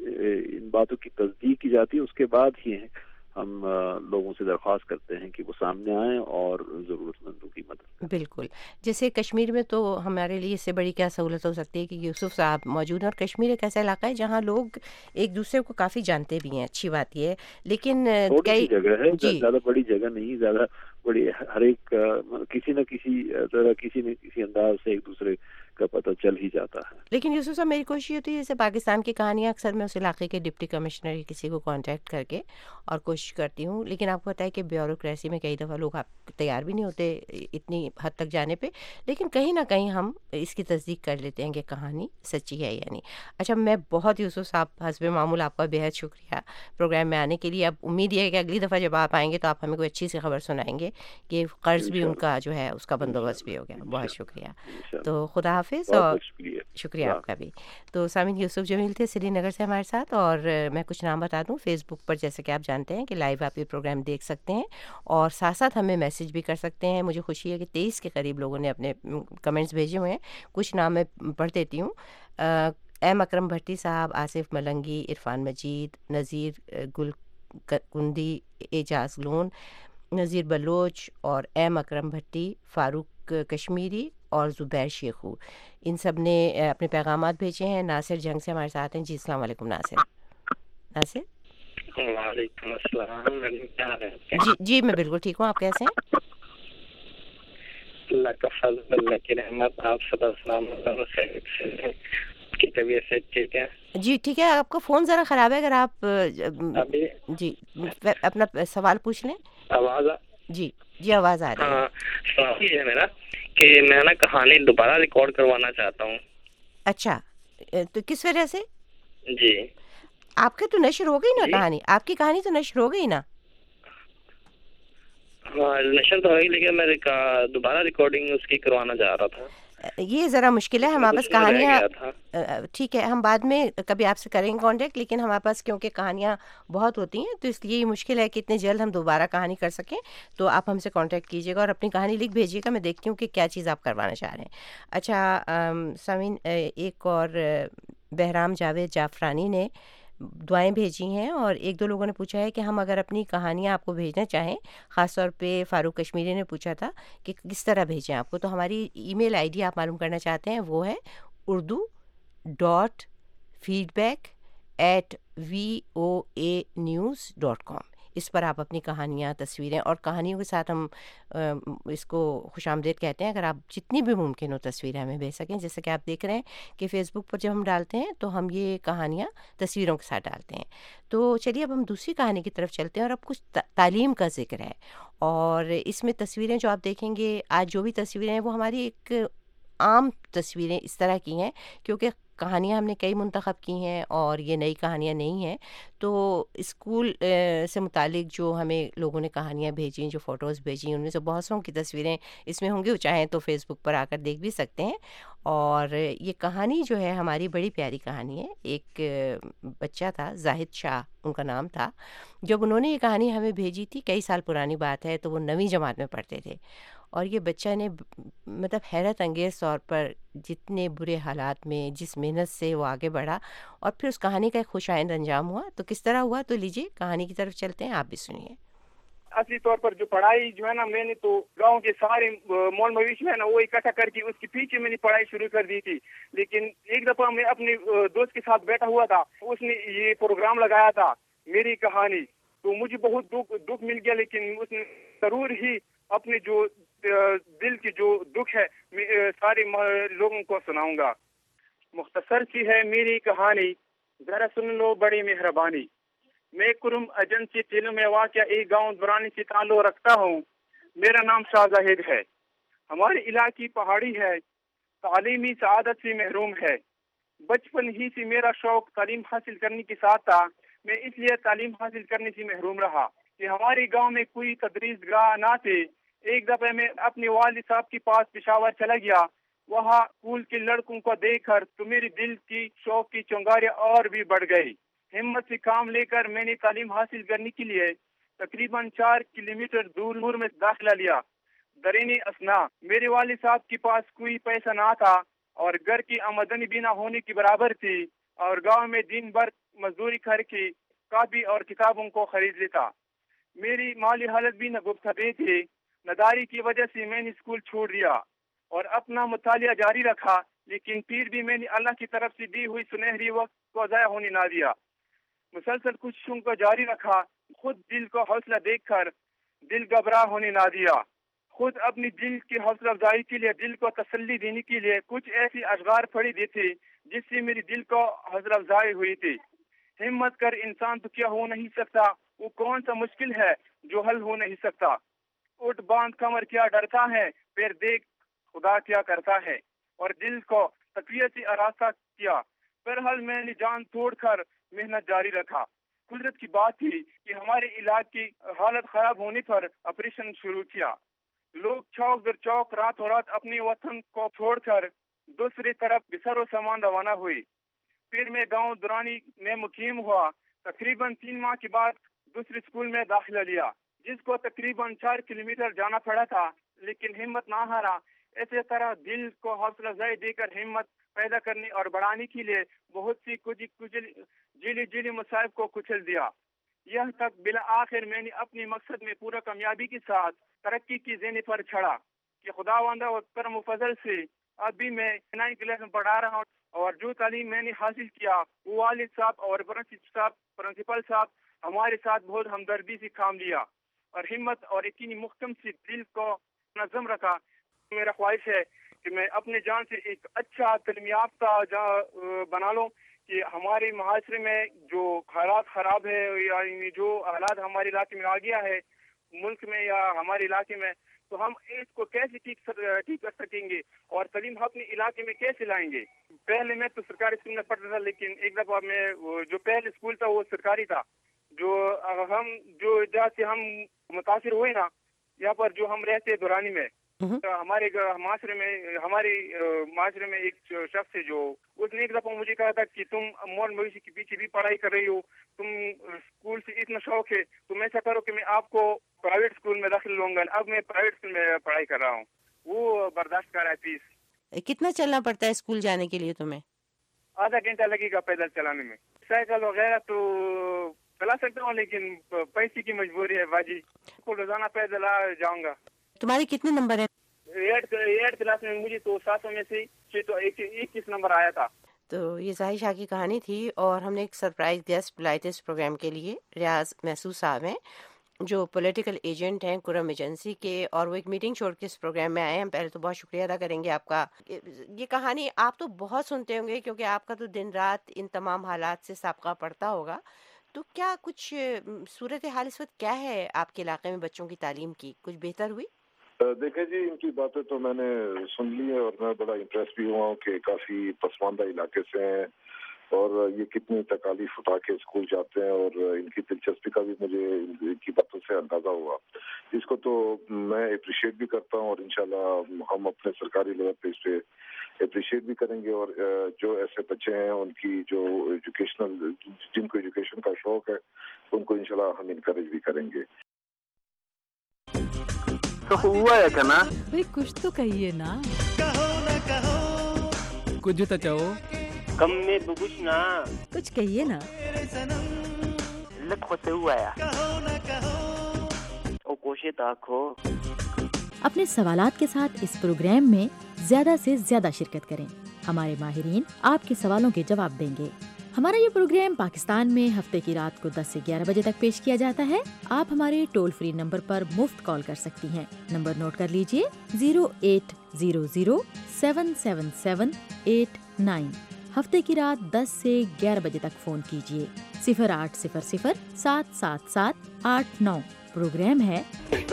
ان باتوں کی تصدیق کی جاتی ہے اس کے بعد ہی ہم لوگوں سے درخواست کرتے ہیں کہ وہ سامنے آئیں اور ضرورت مندوں کی مدد کریں. بالکل. جیسے کشمیر میں تو ہمارے لیے اس سے بڑی کیا سہولت ہو سکتی ہے کہ یوسف صاحب موجود ہیں، اور کشمیر ایک ایسا علاقہ ہے جہاں لوگ ایک دوسرے کو کافی جانتے بھی ہیں. اچھی بات یہ ہے. لیکن کئی جگہ ہے، زیادہ بڑی جگہ نہیں، زیادہ بڑی، ہر ایک کسی نہ کسی طرح کسی نہ کسی انداز سے ایک دوسرے کا پتہ چل ہی جاتا ہے. لیکن یوسف صاحب میری کوشش ہوتی ہے جیسے پاکستان کی کہانیاں اکثر میں اس علاقے کے ڈپٹی کمشنر کسی کو کانٹیکٹ کر کے اور کوشش کرتی ہوں. لیکن آپ کو پتہ ہے کہ بیوروکریسی میں کئی دفعہ لوگ آپ تیار بھی نہیں ہوتے اتنی حد تک جانے پہ، لیکن کہیں نہ کہیں ہم اس کی تصدیق کر لیتے ہیں کہ کہانی سچی ہے یا نہیں. اچھا، میں بہت یوسف صاحب حسب معمول آپ کا بے حد شکریہ پروگرام میں آنے کے لیے. اب امید یہ ہے کہ اگلی دفعہ جب آپ آئیں گے تو آپ ہمیں کوئی اچھی سی خبر سنائیں گے کہ قرض بھی ان کا جو ہے اس کا بندوبست بھی ہو گیا. بہت شکریہ. تو خدا حافظ. اور شکریہ آپ کا بھی. تو سامعین، یوسف جمیل تھے سری نگر سے ہمارے ساتھ. اور میں کچھ نام بتا دوں، فیس بک پر جیسے کہ آپ جانتے ہیں کہ لائیو آپ یہ پروگرام دیکھ سکتے ہیں اور ساتھ ساتھ ہمیں میسج بھی کر سکتے ہیں. مجھے خوشی ہے کہ تیئیس کے قریب لوگوں نے اپنے کمنٹس بھیجے ہوئے ہیں. کچھ نام میں پڑھ دیتی ہوں. ایم اکرم بھٹی صاحب، آصف ملنگی، عرفان مجید، نذیر گل کندی، اعجاز لون، نذیر بلوچ اور ایم اکرم بھٹی، فاروق کشمیری اور زبیر شیخو، ان سب نے اپنے پیغامات بھیجے ہیں. ناصر جنگ سے ہمارے ساتھ ہیں. جی السلام علیکم ناصر. ناصر وعلیکم السلام. جی جی میں بالکل ٹھیک ہوں. آپ کیسے ہیں؟ اللہ کا فضل، اللہ کی رحمت. آپ سب سلامت اور خیریت سے ہیں؟ کی طبیعت سے ٹھیک ہے؟ جی ٹھیک ہے. آپ کا فون ذرا خراب ہے، اگر آپ ابھی جی اپنا سوال پوچھ لیں. آواز جی جی آواز آ رہی ہے. ہاں سوال یہ ہے میرا کہ میں نا کہانی دوبارہ ریکارڈ کروانا چاہتا ہوں. اچھا تو کس وجہ سے؟ جی آپ کی تو نشر ہو گئی نا جی کہانی، آپ کی کہانی تو نشر ہو گئی نا. ہاں نشر تو ہوئی لیکن میں دوبارہ ریکارڈنگ اس کی کروانا چاہ رہا تھا. یہ ذرا مشکل ہے، اس میں ہمارے کچھ پاس میں رہ کہانیاں گیا تھا. ٹھیک ہے ہم بعد میں کبھی آپ سے کریں گے کانٹیکٹ، لیکن ہمارے پاس کیونکہ کہانیاں بہت ہوتی ہیں تو اس لیے یہ مشکل ہے کہ اتنے جلد ہم دوبارہ کہانی کر سکیں. تو آپ ہم سے کانٹیکٹ کیجیے گا اور اپنی کہانی لکھ بھیجیے گا، میں دیکھتی ہوں کہ کیا چیز آپ کروانا چاہ رہے ہیں. اچھا سامعین، ایک اور بہرام جاوید جعفرانی نے دعائیں بھیجی ہیں اور ایک دو لوگوں نے پوچھا ہے کہ ہم اگر اپنی کہانیاں آپ کو بھیجنا چاہیں، خاص طور پہ فاروق کشمیری نے پوچھا تھا کہ کس طرح بھیجیں آپ کو، تو ہماری ای میل آئی ڈی آپ معلوم کرنا چاہتے ہیں، وہ ہے Urdu dot feedback at V O A news dot com. اس پر آپ اپنی کہانیاں، تصویریں اور کہانیوں کے ساتھ ہم اس کو خوش آمدید کہتے ہیں. اگر آپ جتنی بھی ممکن ہو تصویریں ہمیں بھیج سکیں، جیسے کہ آپ دیکھ رہے ہیں کہ فیس بک پر جب ہم ڈالتے ہیں تو ہم یہ کہانیاں تصویروں کے ساتھ ڈالتے ہیں. تو چلیے اب ہم دوسری کہانی کی طرف چلتے ہیں اور اب کچھ تعلیم کا ذکر ہے. اور اس میں تصویریں جو آپ دیکھیں گے آج جو بھی تصویریں ہیں وہ ہماری ایک عام تصویریں اس طرح کی ہیں کیونکہ کہانیاں ہم نے کئی منتخب کی ہیں اور یہ نئی کہانیاں نہیں ہیں. تو اسکول سے متعلق جو ہمیں لوگوں نے کہانیاں بھیجیں، جو فوٹوز بھیجیں، ان میں سے بہت سوں کی تصویریں اس میں ہوں گی، وہ چاہیں تو فیس بک پر آ کر دیکھ بھی سکتے ہیں. اور یہ کہانی جو ہے ہماری بڑی پیاری کہانی ہے. ایک بچہ تھا، زاہد شاہ ان کا نام تھا. جب انہوں نے یہ کہانی ہمیں بھیجی تھی، کئی سال پرانی بات ہے، تو وہ نویں جماعت میں پڑھتے تھے. اور یہ بچہ نے مطلب حیرت انگیز طور پر جتنے برے حالات میں جس محنت سے وہ آگے بڑھا اور پھر اس کہانی کا ایک خوش آئند انجام ہوا. تو کس طرح ہوا تو لیجیے کہانی کی طرف چلتے ہیں، آپ بھی سنیے. اصلی طور پر جو پڑھائی جو ہے نا، میں نے تو گاؤں کے سارے مول مویشی ہے نا وہ اکٹھا کر کے اس کے پیچھے میں نے پڑھائی شروع کر دی تھی. لیکن ایک دفعہ میں اپنے دوست کے ساتھ بیٹھا ہوا تھا، اس نے یہ پروگرام لگایا تھا میری کہانی، تو مجھے بہت دکھ دکھ مل گیا. لیکن اس نے ضرور ہی اپنے جو دل کی جو دکھ ہے سارے لوگوں کو سناؤں گا. مختصر سی ہے میری کہانی، ذرا سن لو بڑی مہربانی. میں کرم اجن سے ضلع میں واقع ایک گاؤں دورانی سے تعلق رکھتا ہوں. میرا نام شاہ زاہد ہے. ہمارے علاقے پہاڑی ہے، تعلیمی سعادت سے محروم ہے. بچپن ہی سے میرا شوق تعلیم حاصل کرنے کے ساتھ تھا. میں اس لیے تعلیم حاصل کرنے سے محروم رہا کہ ہمارے گاؤں میں کوئی تدریس گاہ نہ تھے. ایک دفعہ میں اپنے والد صاحب کے پاس پشاور چلا گیا. وہاں اسکول کے لڑکوں کو دیکھ کر تو میری دل کی شوق کی چنگاریاں اور بھی بڑھ گئی. ہمت سے کام لے کر میں نے تعلیم حاصل کرنے کے لیے تقریباً چار کلومیٹر دور نور میں داخلہ لیا. درینی اسنا میرے والد صاحب کے پاس کوئی پیسہ نہ تھا اور گھر کی آمدنی بھی نہ ہونے کے برابر تھی، اور گاؤں میں دن بھر مزدوری کر کے کاپی اور کتابوں کو خرید لیتا. میری مالی حالت بھی نہ گفتگی تھی. نداری کی وجہ سے میں نے اسکول چھوڑ دیا اور اپنا مطالعہ جاری رکھا. لیکن پھر بھی میں نے اللہ کی طرف سے دی ہوئی سنہری وقت کو ضائع ہونے نہ دیا. مسلسل کوششوں کو جاری رکھا. خود دل کو حوصلہ دیکھ کر دل گھبراہ ہونے نہ دیا. خود اپنی دل کی حوصلہ افزائی کے لیے، دل کو تسلی دینے کے لیے کچھ ایسی اشعار پڑھی دی تھی جس سے میری دل کو حوصلہ افزائی ہوئی تھی. ہمت کر انسان تو کیا ہو نہیں سکتا، وہ کون سا مشکل ہے جو حل ہو نہیں سکتا. اٹھ باندھ کمر کیا ڈرتا ہے، پھر دیکھ خدا کیا کرتا ہے. اور دل کو تقویت سے آراستہ کیا. بہرحال میں نے جان توڑ کر محنت جاری رکھا. قدرت کی بات تھی کہ ہمارے علاقے کی حالت خراب ہونے پر آپریشن شروع کیا. لوگ چوک در چوک راتوں رات اپنے وطن کو چھوڑ کر دوسری طرف بسر و سامان روانہ ہوئی. پھر میں گاؤں دورانی میں مقیم ہوا. تقریباً تین ماہ کے بعد دوسرے اسکول میں داخلہ لیا جس کو تقریباً چار کلومیٹر جانا پڑا تھا. لیکن ہمت نہ ہارا. اسی طرح دل کو حوصلہ افزائی دے کر ہمت پیدا کرنے اور بڑھانے کے لیے بہت سی کچھ کچھ جیلی جیلی مصائب کو کچل دیا. یہ تک بالآخر میں نے اپنے مقصد میں پورا کامیابی کے ساتھ ترقی کی زینے پر چڑھا کہ خداوند و کرم و فضل سے ابھی میں نائن کلاس میں پڑھا رہا ہوں. اور جو تعلیم میں نے حاصل کیا وہ والد صاحب اور پرنسپل صاحب ہمارے ساتھ بہت ہمدردی سے کام لیا اور ہمت اور یقینی محکم سے دل کو منظم رکھا. میرا خواہش ہے کہ میں اپنے جان سے ایک اچھا تعلیم یافتہ بنا لوں کہ ہمارے معاشرے میں جو حالات خراب ہے، یعنی جو حالات ہمارے علاقے میں آ گیا ہے، मुल्क में या हमारे इलाके में, तो हम इसको कैसे ठीक ठीक कर सकेंगे और तालीम अपने इलाके में कैसे लाएंगे। पहले मैं तो सरकारी स्कूल में पढ़ता था, लेकिन एक दफ़ा मैं जो पहले स्कूल था वो सरकारी था। जो हम जो जहाँ से हम मुतासिर हुए ना, यहाँ पर जो हम रहते दुरानी में, तो हमारे माशरे में हमारे माशरे में एक शख्स है जो उसने एक दफ़ा मुझे कहा था कि तुम मौल मवेशी के पीछे भी पढ़ाई कर रही हो, तुम स्कूल से इतना शौक है, तुम ऐसा करो कि मैं आपको प्राइवेट स्कूल में दाखिल लूँगा। अब मैं प्राइवेट स्कूल में पढ़ाई कर रहा हूँ। वो बर्दाश्त कर रहा है फीस। कितना चलना पड़ता है स्कूल जाने के लिए तुम्हें? आधा घंटा लगेगा पैदल चलाने में। साइकिल वगैरह तो चला सकता हूँ, लेकिन पैसे की मजबूरी है बाजी, को रोजाना पैदल आ जाऊंगा। तुम्हारे कितने नंबर है? एट एट क्लास में मुझे तो सात सौ में से तो इक्कीस नंबर आया था। तो ये जाहिर शाह की कहानी थी, और हमने एक सरप्राइज गेस्ट बुलाए थे इस प्रोग्राम के लिए। रियाज महसूस साहब हैं जो पॉलिटिकल एजेंट हैं कुरम एजेंसी के, और वो एक मीटिंग छोड़ के इस प्रोग्राम में आए हैं। पहले तो बहुत शुक्रिया अदा करेंगे आपका। ये कहानी आप तो बहुत सुनते होंगे, क्योंकि आपका तो दिन रात इन तमाम हालात से साबका पड़ता होगा। तो क्या कुछ सूरत हाल इस वक्त क्या है आपके इलाके में बच्चों की तालीम की? कुछ बेहतर हुई? देखें जी, इनकी बातें तो मैंने सुन ली है और मैं बड़ा इम्प्रेस भी हुआ हूँ कि काफ़ी पसमानदा इलाके से हैं और ये कितनी तकालीफ उठा के स्कूल जाते हैं, और इनकी दिलचस्पी का भी मुझे इनकी बातों से अंदाज़ा हुआ। इसको तो मैं अप्रिशिएट भी करता हूँ, और इंशाल्लाह हम अपने सरकारी लेवल पे इस पे अप्रिशिएट भी करेंगे। और जो ऐसे बच्चे हैं उनकी जो एजुकेशनल जिनको एजुकेशन का शौक है उनको इंशाल्लाह हम इनकरेज भी करेंगे। तो हुआ है क्या ना? भाई कुछ तो कहिए ना। कहो ना कहो, कुछ तो कहो। कम में बुकुछ ना, कुछ कहिए ना। लक होते हुआ है। कहो ना कहो, ओ कोशे ताको। अपने सवालात के साथ इस प्रोग्राम में ज्यादा से ज्यादा शिरकत करें। हमारे माहिरीन आपके सवालों के जवाब देंगे। हमारा ये प्रोग्राम पाकिस्तान में हफ्ते की रात को दस से ग्यारह बजे तक पेश किया जाता है। आप हमारे टोल फ्री नंबर पर मुफ्त कॉल कर सकती हैं। नंबर नोट कर लीजिए, zero eight zero zero seven seven seven eight nine. हफ्ते की रात दस से ग्यारह बजे तक फोन कीजिए। सिफर आठ सिफर सिफर सात सात सात आठ नौ। प्रोग्राम है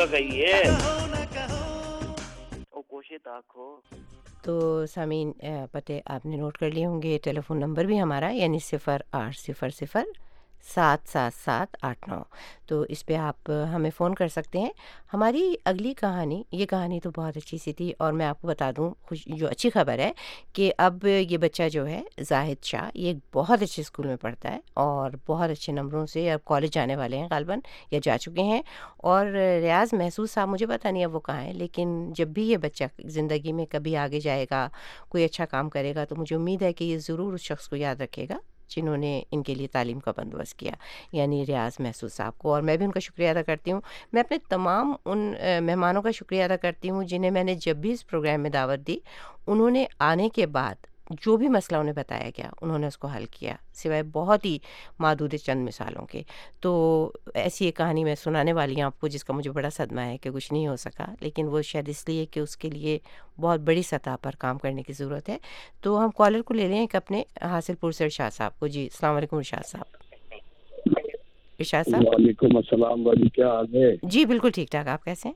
तो सामीन पते आपने नोट कर लिए होंगे। टेलीफोन नंबर भी हमारा यानी सिफर आठ सिफर सिफर सात सात सात आठ नौ। तो इस पे आप हमें फ़ोन कर सकते हैं। हमारी अगली कहानी, ये कहानी तो बहुत अच्छी सी थी, और मैं आपको बता दूं खुश जो अच्छी खबर है कि अब ये बच्चा जो है जाहिद शाह, ये एक बहुत अच्छे स्कूल में पढ़ता है और बहुत अच्छे नंबरों से अब कॉलेज जाने वाले हैं गालबन, या जा चुके हैं। और रियाज महसूस साहब, मुझे पता नहीं अब वो कहाँ है, लेकिन जब भी ये बच्चा ज़िंदगी में कभी आगे जाएगा, कोई अच्छा काम करेगा, तो मुझे उम्मीद है कि ये ज़रूर उस शख्स को याद रखेगा जिन्होंने इनके लिए तालीम का बंदोबस्त किया, यानी रियाज महसूस साहब को। और मैं भी उनका शुक्रिया अदा करती हूँ। मैं अपने तमाम उन मेहमानों का शुक्रिया अदा करती हूँ जिन्हें मैंने जब भी इस प्रोग्राम में दावत दी, उन्होंने आने के बाद जो भी मसला उन्हें बताया गया उन्होंने उसको हल किया, सिवाय बहुत ही मादूद चंद मिसालों के। तो ऐसी एक कहानी मैं सुनाने वाली हूँ आपको, जिसका मुझे बड़ा सदमा है कि कुछ नहीं हो सका, लेकिन वो शायद इसलिए कि उसके लिए बहुत बड़ी सतह पर काम करने की ज़रूरत है। तो हम कॉलर को ले लें एक अपने हासिलपुर से इरशाद साहब को। जी अस्सलाम वालेकुम इरशाद साहब। इरशाद साहब वालेकुम अस्सलाम वाली, क्या हाल है? जी बिल्कुल ठीक ठाक, आप कैसे हैं?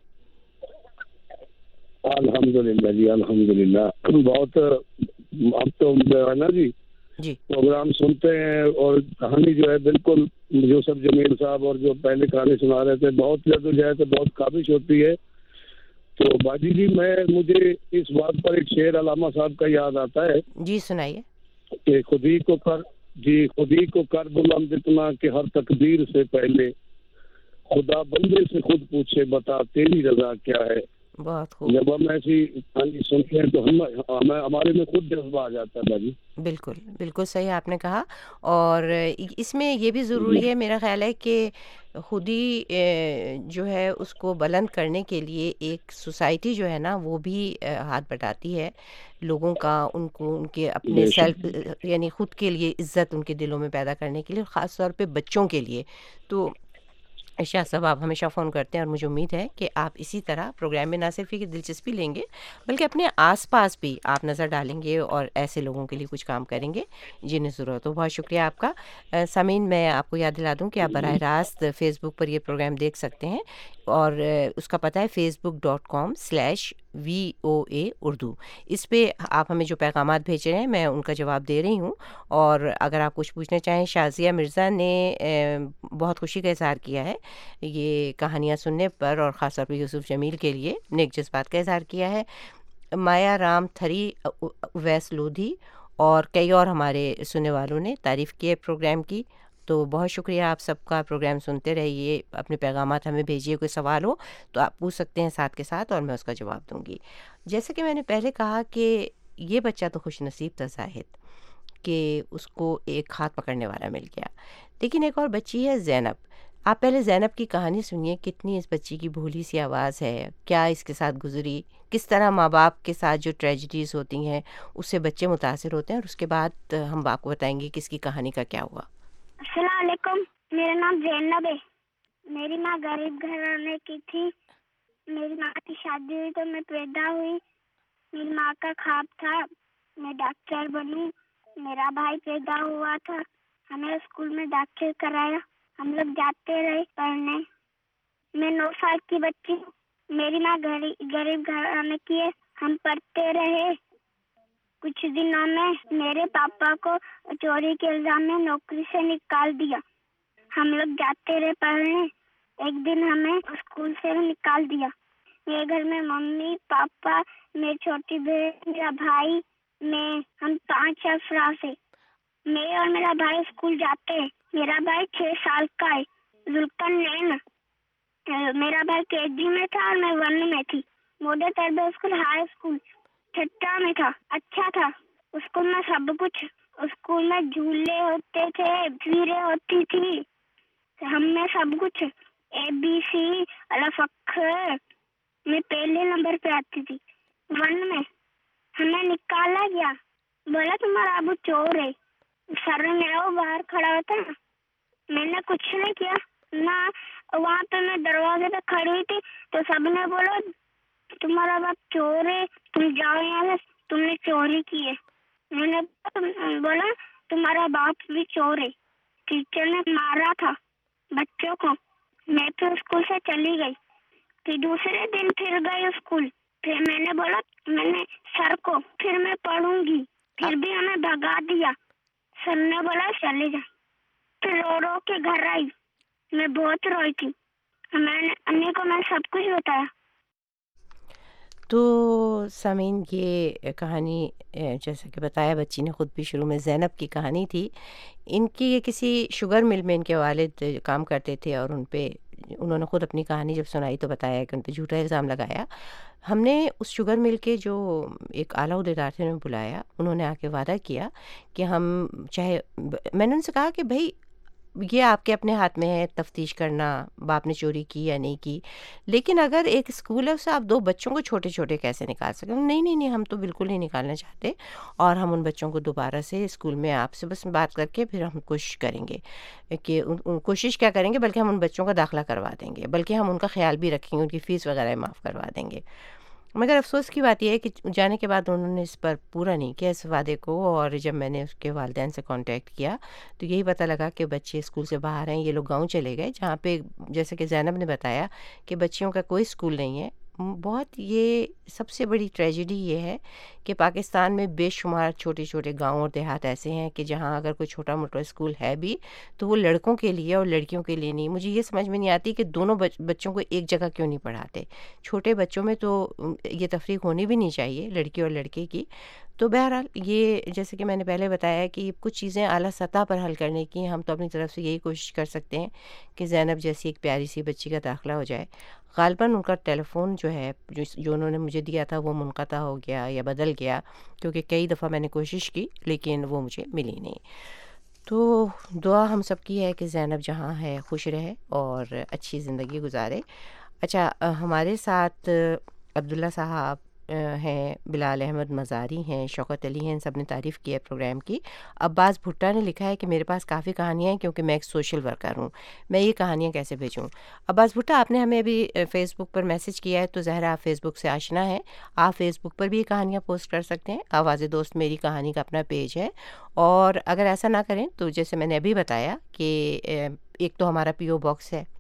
अल्हम्दुलिल्लाह जी अल्हम्दुलिल्लाह। बहुत आप तो है ना जी जी प्रोग्राम सुनते हैं, और कहानी जो है बिल्कुल यूसुफ जमील साहब और जो पहले कहानी सुना रहे थे, बहुत जद्दोजहद है, बहुत काबिश होती है। तो बाजी जी, मैं मुझे इस बात पर एक शेर अलामा साहब का याद आता है। जी सुनाइए। कि खुद ही को कर जी खुद ही को कर बुलंद इतना कि हर तकदीर से पहले खुदा बंदे से खुद पूछे बता तेरी रजा क्या है। बहुत खूब। जब हम ऐसी कहानी सुनते हैं तो हम हमें हमारे में खुद जज्बा आ जाता है बाजी। बिल्कुल बिल्कुल सही आपने कहा। और इसमें ये भी ज़रूरी है मेरा ख्याल है कि खुद ही जो है उसको बुलंद करने के लिए एक सोसाइटी जो है ना वो भी हाथ बटाती है लोगों का, उनको उनके अपने सेल्फ यानी खुद के लिए इज्जत उनके दिलों में पैदा करने के लिए, ख़ास तौर पे बच्चों के लिए। तो شاہ صاحب آپ ہمیشہ فون کرتے ہیں اور مجھے امید ہے کہ آپ اسی طرح پروگرام میں نہ صرف یہ دلچسپی لیں گے بلکہ اپنے آس پاس بھی آپ نظر ڈالیں گے اور ایسے لوگوں کے لیے کچھ کام کریں گے جنہیں ضرورت ہو. بہت شکریہ آپ کا. سامعین میں آپ کو یاد دلا دوں کہ آپ براہ راست فیس بک پر یہ پروگرام دیکھ سکتے ہیں اور اس کا پتہ ہے Facebook dot com slash V O A Urdu. اس پہ آپ ہمیں جو پیغامات بھیج رہے ہیں میں ان کا جواب دے رہی ہوں. اور اگر آپ کچھ پوچھنا چاہیں, شازیہ مرزا نے بہت خوشی کا اظہار کیا ہے یہ کہانیاں سننے پر, اور خاص طور پر یوسف جمیل کے لیے نیک جذبات کا اظہار کیا ہے. مایا رام تھری, اویس لودھی اور کئی اور ہمارے سننے والوں نے تعریف کی ہے پروگرام کی. تو بہت شکریہ آپ سب کا. پروگرام سنتے رہیے, اپنے پیغامات ہمیں بھیجیے. کوئی سوال ہو تو آپ پوچھ سکتے ہیں ساتھ کے ساتھ اور میں اس کا جواب دوں گی. جیسا کہ میں نے پہلے کہا کہ یہ بچہ تو خوش نصیب تھا زاہد کہ اس کو ایک ہاتھ پکڑنے والا مل گیا, لیکن ایک اور بچی ہے زینب. آپ پہلے زینب کی کہانی سنیے. کتنی اس بچی کی بھولی سی آواز ہے, کیا اس کے ساتھ گزری, کس طرح ماں باپ کے ساتھ جو ٹریجڈیز ہوتی ہیں اس سے بچے متاثر ہوتے ہیں, اور اس کے بعد ہم آپ کو بتائیں گے کہ اس کی کہانی کا کیا ہوا. السلام علیکم, میرا نام زینب ہے. میری ماں غریب گھرانے کی تھی. میری ماں کی شادی ہوئی تو میں پیدا ہوئی. میری ماں کا خواب تھا میں ڈاکٹر بنوں. میرا بھائی پیدا ہوا تھا, ہمیں اسکول میں داخل کرایا. ہم لوگ جاتے رہے پڑھنے. میں نو سال کی بچی ہوں. میری ماں غریب گھرانے کی ہے. ہم پڑھتے رہے. کچھ دنوں میں میرے پاپا کو چوری کے الزام میں نوکری سے نکال دیا. ہم لوگ جاتے رہے پڑھنے. ایک دن ہمیں اسکول سے نکال دیا. میرے گھر میں ممی پاپا, میری چھوٹی بہن, میرا بھائی, میں, ہم پانچ افراد سے. میں اور میرا بھائی اسکول جاتے ہیں. میرا بھائی چھ سال کا ہے, ذوالقرنین. میرا بھائی کے جی میں تھا اور میں ون میں تھی. مودے تربیت اسکول ہائی اسکول چھٹا میں تھا. اچھا تھا اسکول میں سب کچھ. اسکول میں جھولے ہوتے تھے, بھیڑیں ہوتی تھی. ہم میں سب کچھ اے بی سی الف اکھر میں پہلے نمبر پہ آتی تھی. ون میں ہمیں نکالا گیا. بولا تمہارا ابو چور ہے. سر میرا وہ باہر کھڑا ہوتا نا, میں نے کچھ نہیں کیا نہ. وہاں پہ میں دروازے پہ کھڑی ہوئی تھی تو سب نے بولا تمہارا باپ چور ہے, تم جاؤ یہاں سے, تم نے چوری کی ہے. میں نے بولا تمہارا باپ بھی چور ہے. ٹیچر نے مارا تھا بچوں کو. میں پھر اسکول سے چلی گئی. پھر دوسرے دن پھر گئی اسکول. پھر میں نے بولا میں نے سر کو پھر میں پڑھوں گی. پھر بھی ہمیں بھگا دیا. سر نے بولا چلے جا. پھر رو رو کے گھر آئی. میں بہت روئی تھی. میں نے امی کو میں سب کچھ بتایا. تو سامعین یہ کہانی جیسا کہ بتایا بچی نے خود بھی شروع میں, زینب کی کہانی تھی. ان کی یہ کسی شوگر مل میں ان کے والد کام کرتے تھے اور ان پہ انہوں نے خود اپنی کہانی جب سنائی تو بتایا کہ ان پہ جھوٹا الزام لگایا. ہم نے اس شوگر مل کے جو ایک اعلیٰ عہدیدار تھے انہیں بلایا. انہوں نے آ کے وعدہ کیا کہ ہم چاہے, میں نے ان سے کہا کہ بھائی یہ آپ کے اپنے ہاتھ میں ہے تفتیش کرنا باپ نے چوری کی یا نہیں کی, لیکن اگر ایک اسکول ہے اس سے آپ دو بچوں کو چھوٹے چھوٹے کیسے نکال سکیں. نہیں نہیں نہیں ہم تو بالکل نہیں نکالنا چاہتے, اور ہم ان بچوں کو دوبارہ سے اسکول میں آپ سے بس بات کر کے پھر ہم کوشش کریں گے کہ کوشش کیا کریں گے بلکہ ہم ان بچوں کا داخلہ کروا دیں گے, بلکہ ہم ان کا خیال بھی رکھیں گے, ان کی فیس وغیرہ معاف کروا دیں گے. مگر افسوس کی بات یہ ہے کہ جانے کے بعد انہوں نے اس پر پورا نہیں کیا اس وعدے کو. اور جب میں نے اس کے والدین سے کانٹیکٹ کیا تو یہی پتہ لگا کہ بچے اسکول سے باہر ہیں. یہ لوگ گاؤں چلے گئے جہاں پہ جیسے کہ زینب نے بتایا کہ بچیوں کا کوئی اسکول نہیں ہے. بہت یہ سب سے بڑی ٹریجڈی یہ ہے کہ پاکستان میں بے شمار چھوٹے چھوٹے گاؤں اور دیہات ایسے ہیں کہ جہاں اگر کوئی چھوٹا موٹا اسکول ہے بھی تو وہ لڑکوں کے لیے اور لڑکیوں کے لیے نہیں. مجھے یہ سمجھ میں نہیں آتی کہ دونوں بچوں کو ایک جگہ کیوں نہیں پڑھاتے. چھوٹے بچوں میں تو یہ تفریق ہونی بھی نہیں چاہیے لڑکی اور لڑکے کی. تو بہرحال یہ جیسے کہ میں نے پہلے بتایا کہ کچھ چیزیں اعلیٰ سطح پر حل کرنے کی ہم تو اپنی طرف سے یہی کوشش کر سکتے ہیں کہ زینب جیسی ایک پیاری سی بچی کا داخلہ ہو جائے. غالباً ان کا ٹیلی فون جو ہے جو جو انہوں نے مجھے دیا تھا وہ منقطع ہو گیا یا بدل گیا, کیونکہ کئی دفعہ میں نے کوشش کی لیکن وہ مجھے ملی نہیں. تو دعا ہم سب کی ہے کہ زینب جہاں ہے خوش رہے اور اچھی زندگی گزارے. اچھا, ہمارے ساتھ عبداللہ صاحب ہیں، بلال احمد مزاری ہیں، شوکت علی ہیں، ان سب نے تعریف کی ہے پروگرام کی۔ عباس بھٹا نے لکھا ہے کہ میرے پاس کافی کہانیاں ہیں کیونکہ میں ایک سوشل ورکر ہوں، میں یہ کہانیاں کیسے بھیجوں؟ عباس بھٹا، آپ نے ہمیں ابھی فیس بک پر میسج کیا ہے، تو ظاہر آپ فیس بک سے آشنا ہیں، آپ فیس بک پر بھی یہ کہانیاں پوسٹ کر سکتے ہیں۔ آواز دوست میری کہانی کا اپنا پیج ہے، اور اگر ایسا نہ کریں تو جیسے میں نے ابھی بتایا کہ ایک تو ہمارا پی او باکس ہے،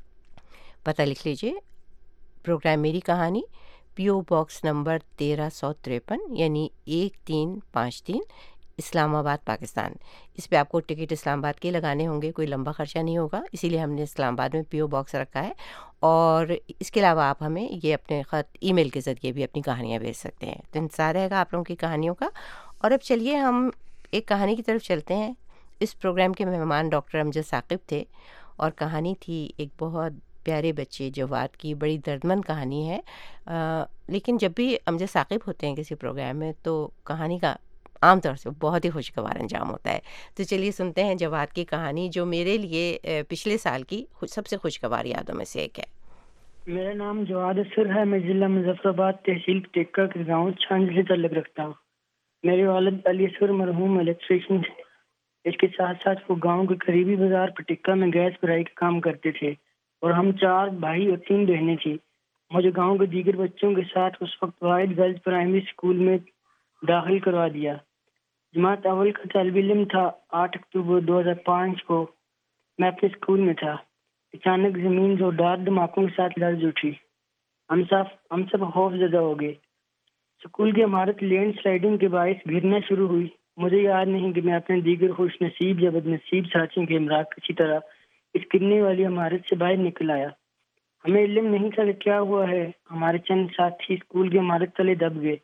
پتہ لکھ لیجئے، پروگرام میری کہانی، پی او باکس نمبر تیرہ سو تریپن، یعنی ایک تین پانچ تین، اسلام آباد، پاکستان۔ اس پہ آپ کو ٹکٹ اسلام آباد کے لگانے ہوں گے، کوئی لمبا خرچہ نہیں ہوگا، اسی لیے ہم نے اسلام آباد میں پی او باکس رکھا ہے۔ اور اس کے علاوہ آپ ہمیں یہ اپنے خط ای میل کے ذریعے بھی اپنی کہانیاں بھیج سکتے ہیں۔ تو انتظار رہے گا آپ لوگوں کی کہانیوں کا۔ اور اب چلیے ہم ایک کہانی کی طرف چلتے ہیں۔ اس پروگرام کے مہمان ڈاکٹر امجد ثاقب تھے، اور کہانی تھی ایک بہت پیارے بچے جواد کی، بڑی دردمند کہانی ہے، آ, لیکن جب بھی امجد ثاقب ہوتے ہیں کسی پروگرام میں تو کہانی کا عام طور سے بہت ہی خوشگوار انجام ہوتا ہے۔ تو چلیے سنتے ہیں جواد کی کہانی، جو میرے لیے پچھلے سال کی سب سے خوشگوار یادوں میں سے ایک ہے۔ میرا نام جواد اسر ہے، میں ضلع مظفر آباد تحصیل ٹیکہ کے گاؤں چھانج سے تعلق رکھتا ہوں۔ میرے والد علی اسر مرحوم الیکٹریشین تھے، اس کے ساتھ ساتھ وہ گاؤں کے قریبی بازار پٹکہ میں گیس بھرائی کا کام کرتے تھے، اور ہم چار بھائی اور تین بہنیں تھیں۔ مجھے گاؤں کے دیگر بچوں کے ساتھ اس وقت واحد گرلز پرائمری اسکول میں داخل کروا دیا۔ جماعت اول کا طالب علم تھا۔ آٹھ اکتوبر دو ہزار پانچ کو میں اپنے اسکول میں تھا، اچانک زمین زوردار دھماکوں کے ساتھ لرز اٹھی، ہم سب ہم سب خوف زدہ ہو گئے۔ اسکول کی عمارت لینڈ سلائڈنگ کے باعث گرنا شروع ہوئی۔ مجھے یاد نہیں کہ میں اپنے دیگر خوش نصیب یا بد نصیب ساتھیوں کے ہمراہ کسی طرح اس گرنے والی عمارت سے باہر نکل آیا۔ ہمیں علم نہیں تھا کہ کیا ہوا ہے۔ ہمارے چند ساتھی اسکول کی عمارت تلے دب گئے،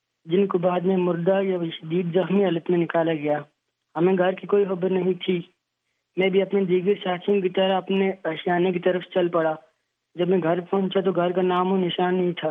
جن کو بعد میں مردہ یا شدید زخمی حالت میں نکالا گیا۔ ہمیں گھر کی کوئی خبر نہیں تھی۔ میں بھی اپنے دیگر ساتھیوں کی طرح اپنے آشیانے کی طرف چل پڑا۔ جب میں گھر پہنچا تو گھر کا نام و نشان نہیں تھا۔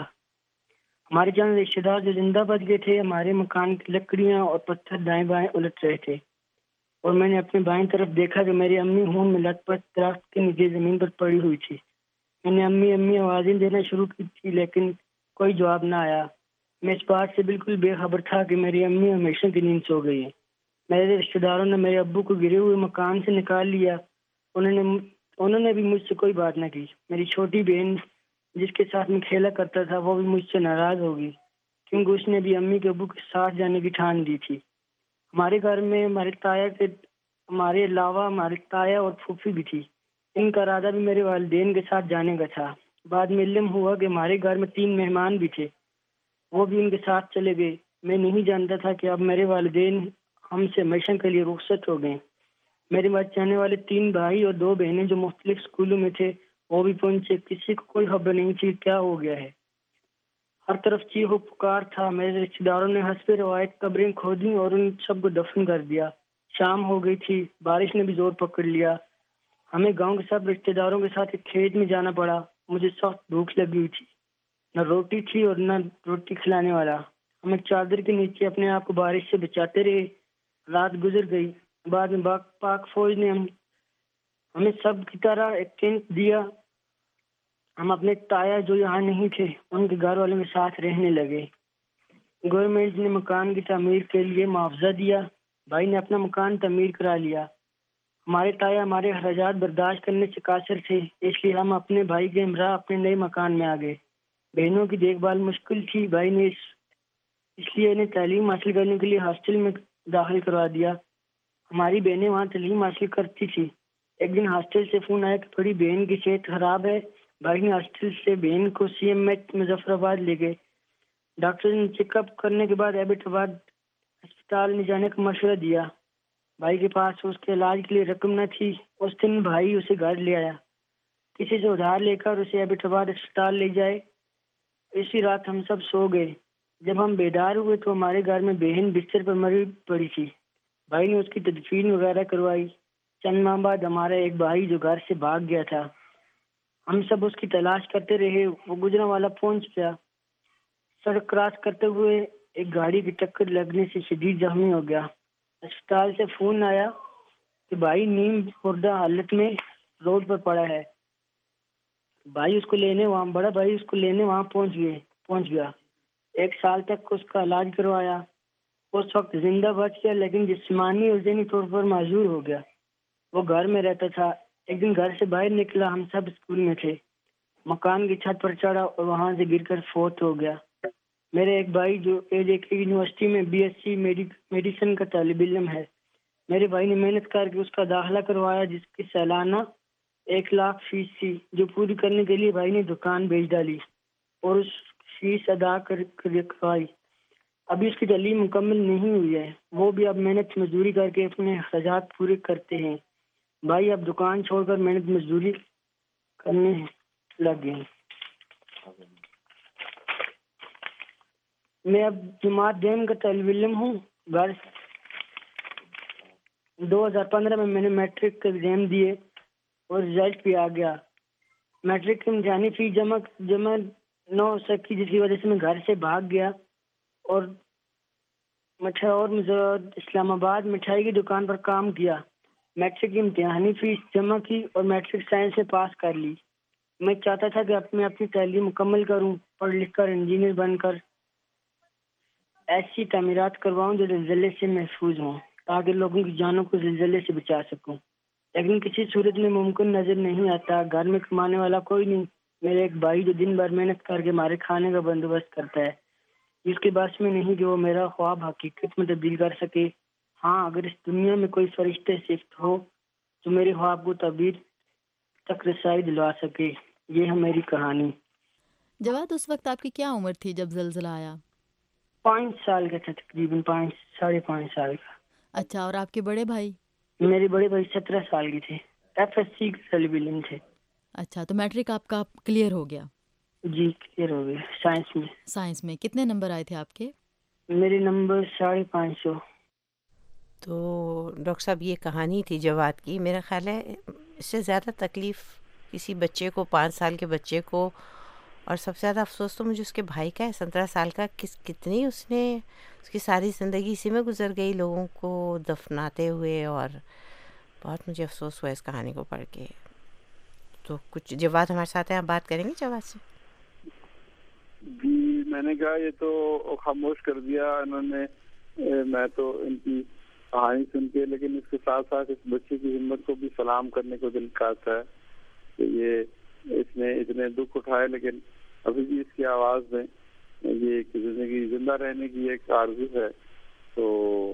ہمارے چند رشتے دار جو زندہ بچ گئے تھے، ہمارے مکان کی لکڑیاں اور پتھر دائیں بائیں الٹ رہے تھے، اور میں نے اپنے بائیں طرف دیکھا کہ میری امی خون میں لت پت درخت کے نیچے زمین پر پڑی ہوئی تھی۔ میں نے امی امی آوازیں دینا شروع کی تھی، لیکن کوئی جواب نہ آیا۔ میں اس بات سے بالکل بے خبر تھا کہ میری امی ہمیشہ کی نیند سو گئی ہے۔ میرے رشتے داروں نے میرے ابو کو گرے ہوئے مکان سے نکال لیا۔ انہوں نے انہوں نے بھی مجھ سے کوئی بات نہ کی۔ میری چھوٹی بہن جس کے ساتھ میں کھیلا کرتا تھا، وہ بھی مجھ سے ناراض ہو گئی، کیونکہ اس نے بھی امی کے ابو کے ساتھ جانے کی ٹھان دی تھی۔ ہمارے گھر میں ہمارے تایا کے ہمارے علاوہ ہمارے تایا اور پھوپھی بھی تھی۔ ان کا ارادہ بھی میرے والدین کے ساتھ جانے کا تھا۔ بعد میں علم ہوا کہ ہمارے گھر میں تین مہمان بھی تھے، وہ بھی ان کے ساتھ چلے گئے۔ میں نہیں جانتا تھا کہ اب میرے والدین ہم سے ہمیشہ کے لیے رخصت ہو گئے۔ میرے بعد چاہنے والے تین بھائی اور دو بہنیں جو مختلف اسکولوں میں تھے، وہ بھی پہنچے۔ کسی کو کوئی خبر نہیں تھی کیا ہو گیا ہے۔ ہر طرف چیخ و پکار تھا۔ میرے رشتے داروں نے حسب روایت قبریں کھودی اور ان سب کو دفن کر دیا۔ شام ہو گئی تھی، بارش نے بھی زور پکڑ لیا۔ ہمیں گاؤں کے سب رشتے داروں کے ساتھ ایک کھیت میں جانا پڑا۔ مجھے سخت بھوک لگی ہوئی تھی، نہ روٹی تھی اور نہ روٹی کھلانے والا۔ ہم ایک چادر کے نیچے اپنے آپ کو بارش سے بچاتے رہے۔ رات گزر گئی۔ بعد میں پاک فوج نے ہم ہمیں سب کی طرح ایک ٹینٹ دیا۔ ہم اپنے تایا جو یہاں نہیں تھے، ان کے گھر والوں کے ساتھ رہنے لگے۔ گورنمنٹ نے مکان کی تعمیر کے لیے معاوضہ دیا۔ بھائی نے اپنا مکان تعمیر کرا لیا۔ ہمارے تایا ہمارے اخراجات برداشت کرنے سے قاصر تھے، اس لیے ہم اپنے بھائی کے ہمراہ اپنے نئے مکان میں آ گئے۔ بہنوں کی دیکھ بھال مشکل تھی۔ بھائی نے اس اس لیے انہیں تعلیم حاصل کرنے کے لیے ہاسٹل میں داخل کروا دیا۔ ہماری بہنیں وہاں تعلیم حاصل کرتی تھی۔ ایک دن ہاسٹل سے فون آیا کہ بڑی بہن کی صحت خراب ہے۔ بھائی نے ہاسٹل سے بہن کو سی ایم ایچ مظفر آباد لے گئے۔ ڈاکٹر نے چیک اپ کرنے کے بعد ایبٹ آباد اسپتال میں جانے کا مشورہ دیا۔ بھائی کے پاس اس کے علاج کے لیے رقم نہ تھی۔ اس دن بھائی اسے گھر لے آیا، کسی سے ادھار لے کر اسے ایبٹ آباد اسپتال لے جائے۔ اسی رات ہم سب سو گئے۔ جب ہم بیدار ہوئے تو ہمارے گھر میں بہن بستر پر مری پڑی تھی۔ بھائی نے اس کی تدفین وغیرہ کروائی۔ چند ماہ بعد ہمارا ایک بھائی جو گھر سے بھاگ گیا تھا، ہم سب اس کی تلاش کرتے رہے۔ وہ گجرا والا پہنچ گیا۔ سڑک کراس کرتے ہوئے ایک گاڑی کی ٹکر لگنے سے شدید زخمی ہو گیا۔ اسپتال سے فون آیا کہ بھائی نیم مردہ حالت میں روڈ پر پڑا ہے۔ بھائی اس کو لینے وہاں بڑا بھائی اس کو لینے وہاں پہنچ گئے پہنچ گیا ایک سال تک اس کا علاج کروایا. اس وقت زندہ بچ گیا لیکن جسمانی اور ذہنی طور پر معذور ہو گیا. وہ گھر میں رہتا تھا. ایک دن گھر سے باہر نکلا, ہم سب اسکول میں تھے. مکان کی چھت پر چڑھا اور وہاں سے گر کر فوت ہو گیا. میرے ایک بھائی جو ایک یونیورسٹی میں بی ایس سی میڈیسن کا طالب علم ہے, میرے بھائی نے محنت کر کے اس کا داخلہ کروایا جس کی سالانہ ایک لاکھ فیس تھی, جو پوری کرنے کے لیے بھائی نے دکان بیچ ڈالی اور اس فیس ادا کر کروائی. ابھی اس کی تعلیم مکمل نہیں ہوئی ہے. وہ بھی اب محنت مزدوری کر کے اپنے اخراجات پورے کرتے ہیں. بھائی اب دکان چھوڑ کر محنت مزدوری کرنے لگ گئے. میں اب جماعت دین کا طالب علم ہوں. گھر دو ہزار پندرہ میں میں نے میٹرک کا ایگزام دیے اور رزلٹ بھی آ گیا. میٹرک کی امتحانی فیس جمع جمع نہ ہو سکی جس کی وجہ سے میں گھر سے بھاگ گیا اور مٹھائی اور اسلام آباد مٹھائی کی دکان پر کام کیا. میٹرک کی امتحانی فیس جمع کی اور میٹرک سائنس سے پاس کر لی. میں چاہتا تھا کہ میں اپنی تعلیم مکمل کروں, پڑھ لکھ کر انجینئر بن کر ایسی تعمیرات کرواؤں جو زلزلے سے محفوظ ہوں تاکہ لوگوں کی جانوں کو زلزلے سے بچا سکوں. لیکن کسی صورت میں ممکن نظر نہیں آتا. گھر میں کمانے والا کوئی نہیں. میرے ایک بھائی جو دن بھر محنت کر کے ہمارے کھانے کا بندوبست کرتا ہے, جس کے بس میں نہیں کہ وہ میرا خواب حقیقت میں تبدیل کر سکے. ہاں, اگر اس دنیا میں کوئی فرشتے صفت ہو تو میرے خواب کو تعبیر تک رسائی دلوا سکے. یہ ہے میری کہانی. جواد, اس وقت آپ کی کیا عمر تھی جب زلزلہ آیا؟ پانچ سال کا تھا, تقریباً پانچ ساڑھے پانچ سال کا. اچھا, اور آپ کے بڑے بھائی؟ میرے بڑے بھائی سترہ سال کے تھے, ایف ایس سی کے طالب علم تھے. اچھا, تو میٹرک آپ کا کلیئر ہو گیا؟ جی کلیئر ہو گیا. سائنس میں. سائنس میں کتنے نمبر آئے تھے آپ کے؟ میرے نمبر ساڑھے پانچ سو. تو ڈاکٹر صاحب یہ کہانی تھی جواد کی. میرا خیال ہے اس سے زیادہ تکلیف کسی بچے کو, پانچ سال کے بچے کو, اور سب سے زیادہ افسوس تو مجھے اس کے بھائی کا ہے, سترہ سال کا. کس کتنی اس نے اس کی ساری زندگی اسی میں گزر گئی, لوگوں کو دفناتے ہوئے, اور بہت مجھے افسوس ہوا اس کہانی کو پڑھ کے. تو کچھ جواد ہمارے ساتھ ہیں, آپ بات کریں گے جواد سے؟ جی, میں نے کہا یہ تو خاموش کر دیا انہوں نے. میں تو ان کی کہانی سن کے, لیکن اس کے ساتھ ساتھ اس بچے کی ہمت کو بھی سلام کرنے کو دل چاہتا ہے کہ یہ اس نے اتنے دکھ اٹھائے لیکن ابھی بھی اس کی آواز میں یہ زندگی زندہ رہنے کی ایک آرزو ہے. تو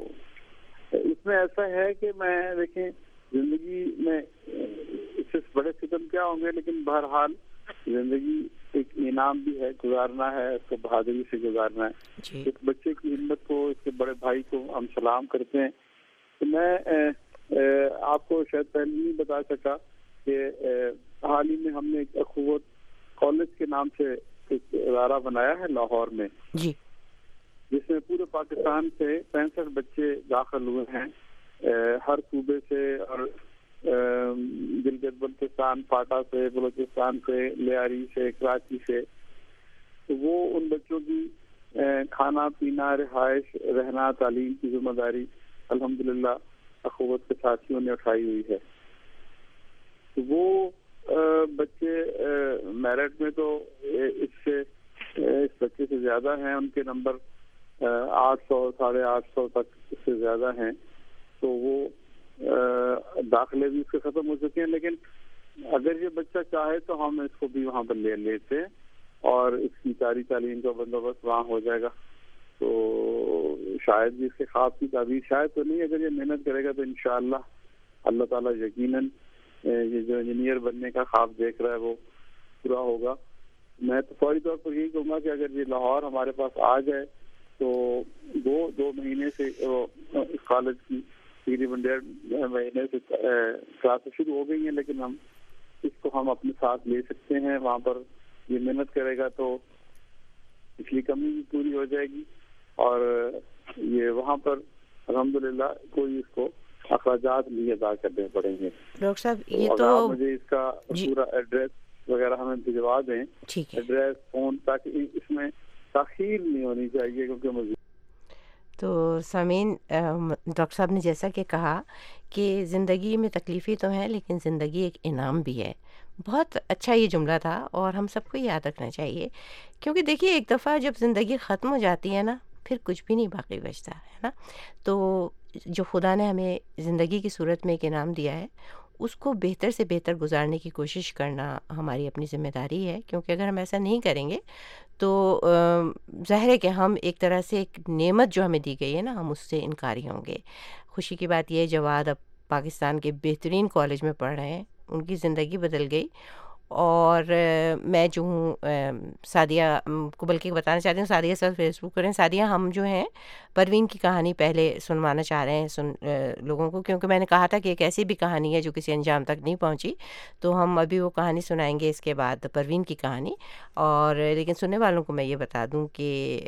اس میں ایسا ہے کہ میں دیکھیں زندگی میں اس سے بڑے ستم کیا ہوں گے, لیکن بہرحال زندگی ایک انعام بھی ہے, گزارنا ہے, اس کو بہادری سے گزارنا ہے. اس بچے کی ہمت کو, اس کے بڑے بھائی کو ہم سلام کرتے ہیں. تو میں آپ کو شاید پہلے نہیں بتا سکا کہ حال ہی میں ہم نے ایک اخوت کالج کے نام سے ایک ادارہ بنایا ہے لاہور میں, جی, جس میں پورے پاکستان سے پینسٹھ بچے داخل ہوئے ہیں, ہر صوبے سے, اور گلگت بلتستان, پاٹا سے, بلوچستان سے, لیاری سے, کراچی سے. تو وہ ان بچوں کی کھانا پینا, رہائش, رہنا, تعلیم کی ذمہ داری الحمدللہ اخوت کے ساتھیوں نے اٹھائی ہوئی ہے. تو وہ بچے میرٹ میں تو اس سے اس بچے سے زیادہ ہیں, ان کے نمبر آٹھ سو ساڑھے آٹھ سو تک اس سے زیادہ ہیں. تو وہ داخلے بھی اس کے ختم ہو چکے ہیں, لیکن اگر یہ بچہ چاہے تو ہم اس کو بھی وہاں پر لے لیتے ہیں اور اس کی ساری تعلیم کا بندوبست وہاں ہو جائے گا. تو شاید بھی اس کے خواب کی تعبیر شاید تو نہیں, اگر یہ محنت کرے گا تو انشاءاللہ اللہ تعالیٰ یقیناً یہ جو انجینئر بننے کا خواب دیکھ رہا ہے وہ پورا ہوگا. میں تو فوری طور پر یہی کہوں گا کہ اگر یہ لاہور ہمارے پاس آ جائے تو وہ دو مہینے سے کالج کی تقریباً ڈیڑھ مہینے سے کلاسیں شروع ہو گئی ہیں, لیکن ہم اس کو ہم اپنے ساتھ لے سکتے ہیں. وہاں پر یہ محنت کرے گا تو پچھلی کمی بھی پوری ہو جائے گی, اور یہ وہاں پر الحمدللہ کوئی اس کو اخراجات بھی ادا کرنے پڑیں گے. ڈاکٹر صاحب یہ تو تو مجھے اس کا پورا ایڈریس وغیرہ ہمیں بھجوا دیں, ایڈریس, فون, تاکہ اس میں تاخیر نہیں ہونی چاہیے, کیونکہ مزید تو سامعین، ڈاکٹر صاحب نے جیسا کہ کہا کہ زندگی میں تکلیفیں تو ہیں لیکن زندگی ایک انعام بھی ہے. بہت اچھا یہ جملہ تھا اور ہم سب کو یاد رکھنا چاہیے، کیونکہ دیکھیے ایک دفعہ جب زندگی ختم ہو جاتی ہے نا پھر کچھ بھی نہیں باقی بچتا ہے نا. تو جو خدا نے ہمیں زندگی کی صورت میں ایک انعام دیا ہے اس کو بہتر سے بہتر گزارنے کی کوشش کرنا ہماری اپنی ذمہ داری ہے، کیونکہ اگر ہم ایسا نہیں کریں گے تو ظاہر ہے کہ ہم ایک طرح سے ایک نعمت جو ہمیں دی گئی ہے نا ہم اس سے انکاری ہوں گے. خوشی کی بات یہ ہے جواد اب پاکستان کے بہترین کالج میں پڑھ رہے ہیں، ان کی زندگی بدل گئی. اور میں جو ہوں سعدیہ کو بلکہ بتانا چاہتی ہوں، سعدیہ سر فیس بک کریں. سعدیہ ہم جو ہیں پروین کی کہانی پہلے سنوانا چاہ رہے ہیں سن لوگوں کو، کیونکہ میں نے کہا تھا کہ ایک ایسی بھی کہانی ہے جو کسی انجام تک نہیں پہنچی، تو ہم ابھی وہ کہانی سنائیں گے اس کے بعد پروین کی کہانی. اور لیکن سننے والوں کو میں یہ بتا دوں کہ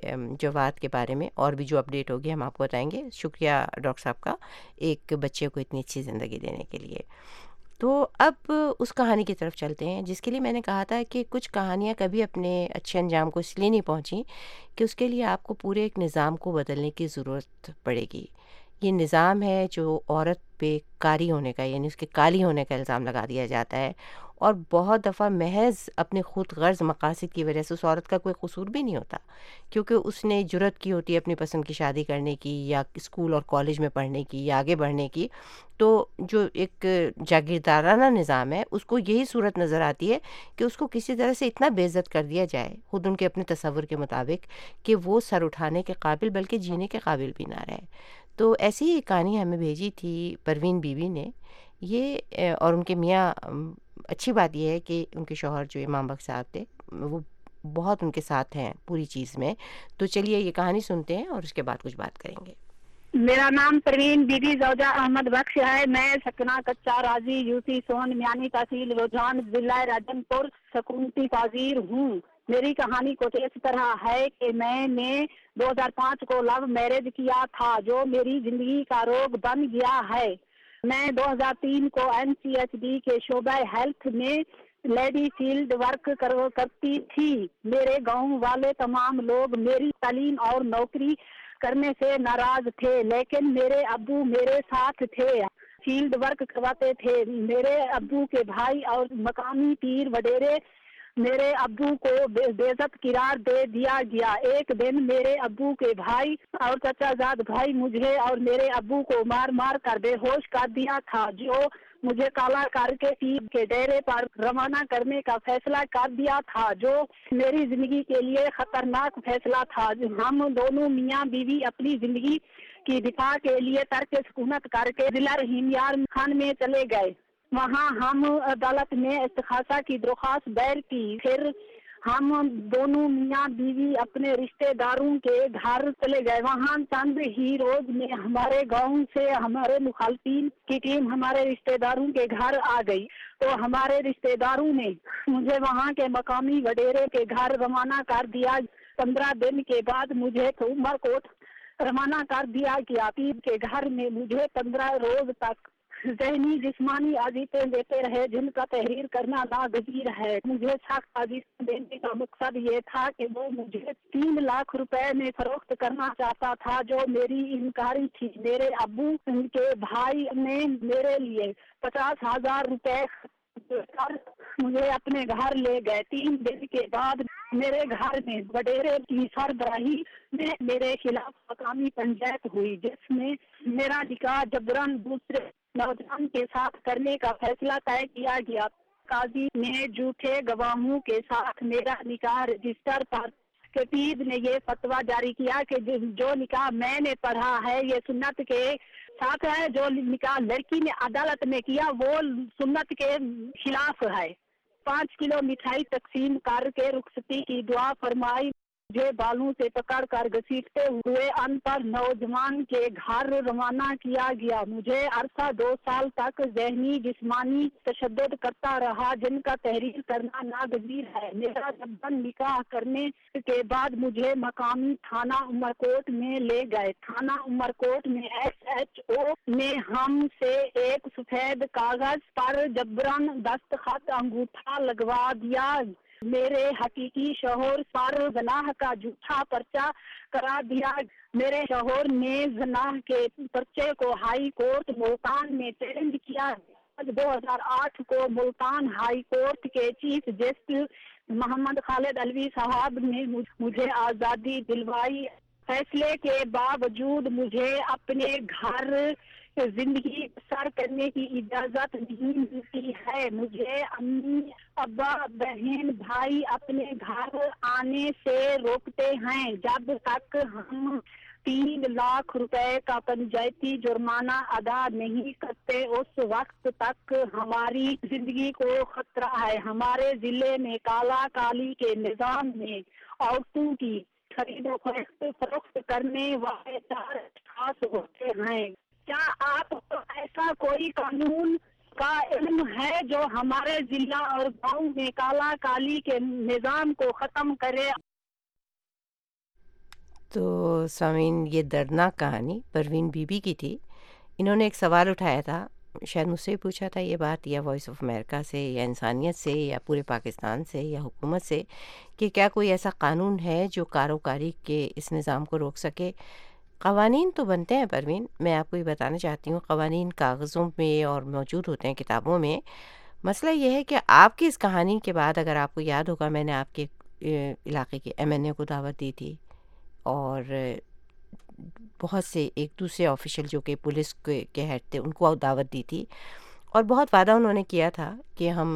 جواد کے بارے میں اور بھی جو اپڈیٹ ہوگی ہم آپ کو بتائیں گے. شکریہ ڈاکٹر صاحب کا ایک بچے کو اتنی اچھی زندگی دینے کے لیے. تو اب اس کہانی کی طرف چلتے ہیں جس کے لیے میں نے کہا تھا کہ کچھ کہانیاں کبھی اپنے اچھے انجام کو اس لیے نہیں پہنچیں کہ اس کے لیے آپ کو پورے ایک نظام کو بدلنے کی ضرورت پڑے گی. یہ نظام ہے جو عورت پہ کاری ہونے کا یعنی اس کے کالی ہونے کا الزام لگا دیا جاتا ہے، اور بہت دفعہ محض اپنے خود غرض مقاصد کی وجہ سے اس عورت کا کوئی قصور بھی نہیں ہوتا، کیونکہ اس نے جرت کی ہوتی ہے اپنی پسند کی شادی کرنے کی یا اسکول اور کالج میں پڑھنے کی یا آگے بڑھنے کی. تو جو ایک جاگیردارانہ نظام ہے اس کو یہی صورت نظر آتی ہے کہ اس کو کسی طرح سے اتنا بے عزت کر دیا جائے خود ان کے اپنے تصور کے مطابق کہ وہ سر اٹھانے کے قابل بلکہ جینے کے قابل بھی نہ رہے. تو ایسی ہی کہانی ہمیں بھیجی تھی پروین بی بی نے یہ، اور ان کے میاں، اچھی بات یہ ہے کہ ان کے شوہر جو امام بخش صاحب تھے وہ بہت ان کے ساتھ ہیں پوری چیز میں. تو چلیے یہ کہانی سنتے ہیں اور اس کے بعد کچھ بات کریں گے. میرا نام پروین بی بی زوجہ احمد بخش ہے. میں سکنا کچا راضی یوسی سون میانی تحصیل رجحان ضلع راجن پور سکونتی فاضیر ہوں. میری کہانی کچھ اس طرح ہے کہ میں نے دو ہزار پانچ کو لو میرج کیا تھا جو میری زندگی کا روگ بن گیا ہے. میں دو ہزار تین کو این سی ایچ ڈی کے شعبہ ہیلتھ میں لیڈی فیلڈ ورک کرتی تھی. میرے گاؤں والے تمام لوگ میری تعلیم اور نوکری کرنے سے ناراض تھے، لیکن میرے ابو میرے ساتھ تھے، فیلڈ ورک کرواتے تھے. میرے ابو کے بھائی اور مقامی پیر وڈیرے میرے ابو کو بے عزت قرار دے دیا گیا. ایک دن میرے ابو کے بھائی اور چچا زاد بھائی مجھے اور میرے ابو کو مار مار کر بے ہوش کر دیا تھا، جو مجھے کالا کر کے پیر کے ڈیرے پر روانہ کرنے کا فیصلہ کر دیا تھا، جو میری زندگی کے لیے خطرناک فیصلہ تھا. ہم دونوں میاں بیوی اپنی زندگی کی دفاع کے لیے ترک سکونت کر کے ضلع رحیم یار خان میں چلے گئے. وہاں ہم عدالت میں استخاصہ کی درخواست دائر کی. پھر ہم دونوں میاں بیوی اپنے رشتہ داروں کے گھر چلے گئے. وہاں چند ہی روز میں ہمارے گاؤں سے ہمارے مخالفین کی ٹیم ہمارے رشتہ داروں کے گھر آ گئی. تو ہمارے رشتہ داروں نے مجھے وہاں کے مقامی وڈیرے کے گھر روانہ کر دیا. پندرہ دن کے بعد مجھے عمر کوٹ روانہ کر دیا گیا. پیر کے گھر میں مجھے پندرہ روز تک ذہنی جسمانی عذیتیں دیتے رہے جن کا تحریر کرنا ناگزیر ہے. مجھے سخت عذیتیں دینے کا مقصد یہ تھا کہ وہ مجھے تین لاکھ روپے میں فروخت کرنا چاہتا تھا جو میری انکاری تھی. میرے ابو ان کے بھائی نے میرے لیے پچاس ہزار روپے مجھے اپنے گھر لے گئے. تین دن کے بعد میرے گھر میں وڈیرے کی سربراہی میں میرے خلاف مقامی پنچایت ہوئی جس میں میرا نکاح جبرن دوسرے نوجوان کے ساتھ کرنے کا فیصلہ طے کیا گیا. قاضی نے جھوٹے گواہوں کے ساتھ میرا نکاح رجسٹر پر کفید نے یہ فتویٰ جاری کیا کہ جو نکاح میں نے پڑھا ہے یہ سنت کے ساتھ ہے، جو نکاح لڑکی نے عدالت میں کیا وہ سنت کے خلاف ہے. پانچ کلو مٹھائی تقسیم کر کے رخصتی کی دعا فرمائی. مجھے بالوں سے پکڑ کر گھسیٹتے ہوئے ان پر نوجوان کے گھر روانہ کیا گیا. مجھے عرصہ دو سال تک ذہنی جسمانی تشدد کرتا رہا جن کا تحریر کرنا ناگزیر ہے. میرا جبرن نکاح کرنے کے بعد مجھے مقامی تھانہ عمرکوٹ میں لے گئے. تھانہ عمرکوٹ میں ایس ایچ او نے ہم سے ایک سفید کاغذ پر جبرن دستخط انگوٹھا لگوا دیا میرے حقیقی شوہر پر زنا کا جھوٹا پرچہ کرا دیا. میرے شوہر نے زنا کے پرچے کو ہائی کورٹ ملتان میں چیلنج کیا. دو ہزار آٹھ کو ملتان ہائی کورٹ کے چیف جسٹس محمد خالد علوی صاحب نے مجھے آزادی دلوائی. فیصلے کے باوجود مجھے اپنے گھر زندگی بسر کرنے کی اجازت نہیں ملتی ہے. مجھے امی ابا بہن بھائی اپنے گھر آنے سے روکتے ہیں. جب تک ہم تین لاکھ روپے کا پنچایتی جرمانہ ادا نہیں کرتے اس وقت تک ہماری زندگی کو خطرہ ہے. ہمارے ضلع میں کالا کالی کے نظام میں عورتوں کی خرید و فروخت فروخت کرنے والے چار اشخاص ہوتے ہیں. کیا آپ کو ایسا کوئی قانون کا علم ہے جو ہمارے ضلع اور گاؤں میں کالا کالی کے نظام کو ختم کرے؟ تو سامعین، یہ دردناک کہانی پروین بی بی کی تھی. انہوں نے ایک سوال اٹھایا تھا، شاید مجھ سے پوچھا تھا یہ بات، یا وائس آف امریکہ سے، یا انسانیت سے، یا پورے پاکستان سے، یا حکومت سے، کہ کیا کوئی ایسا قانون ہے جو کاروکاری کے اس نظام کو روک سکے. قوانین تو بنتے ہیں پروین، میں آپ کو یہ بتانا چاہتی ہوں، قوانین کاغذوں میں اور موجود ہوتے ہیں کتابوں میں. مسئلہ یہ ہے کہ آپ کی اس کہانی کے بعد، اگر آپ کو یاد ہوگا، میں نے آپ کے علاقے کے ایم این اے کو دعوت دی تھی، اور بہت سے ایک دوسرے آفیشل جو کہ پولیس کے ہیڈ تھے ان کو دعوت دی تھی، اور بہت وعدہ انہوں نے کیا تھا کہ ہم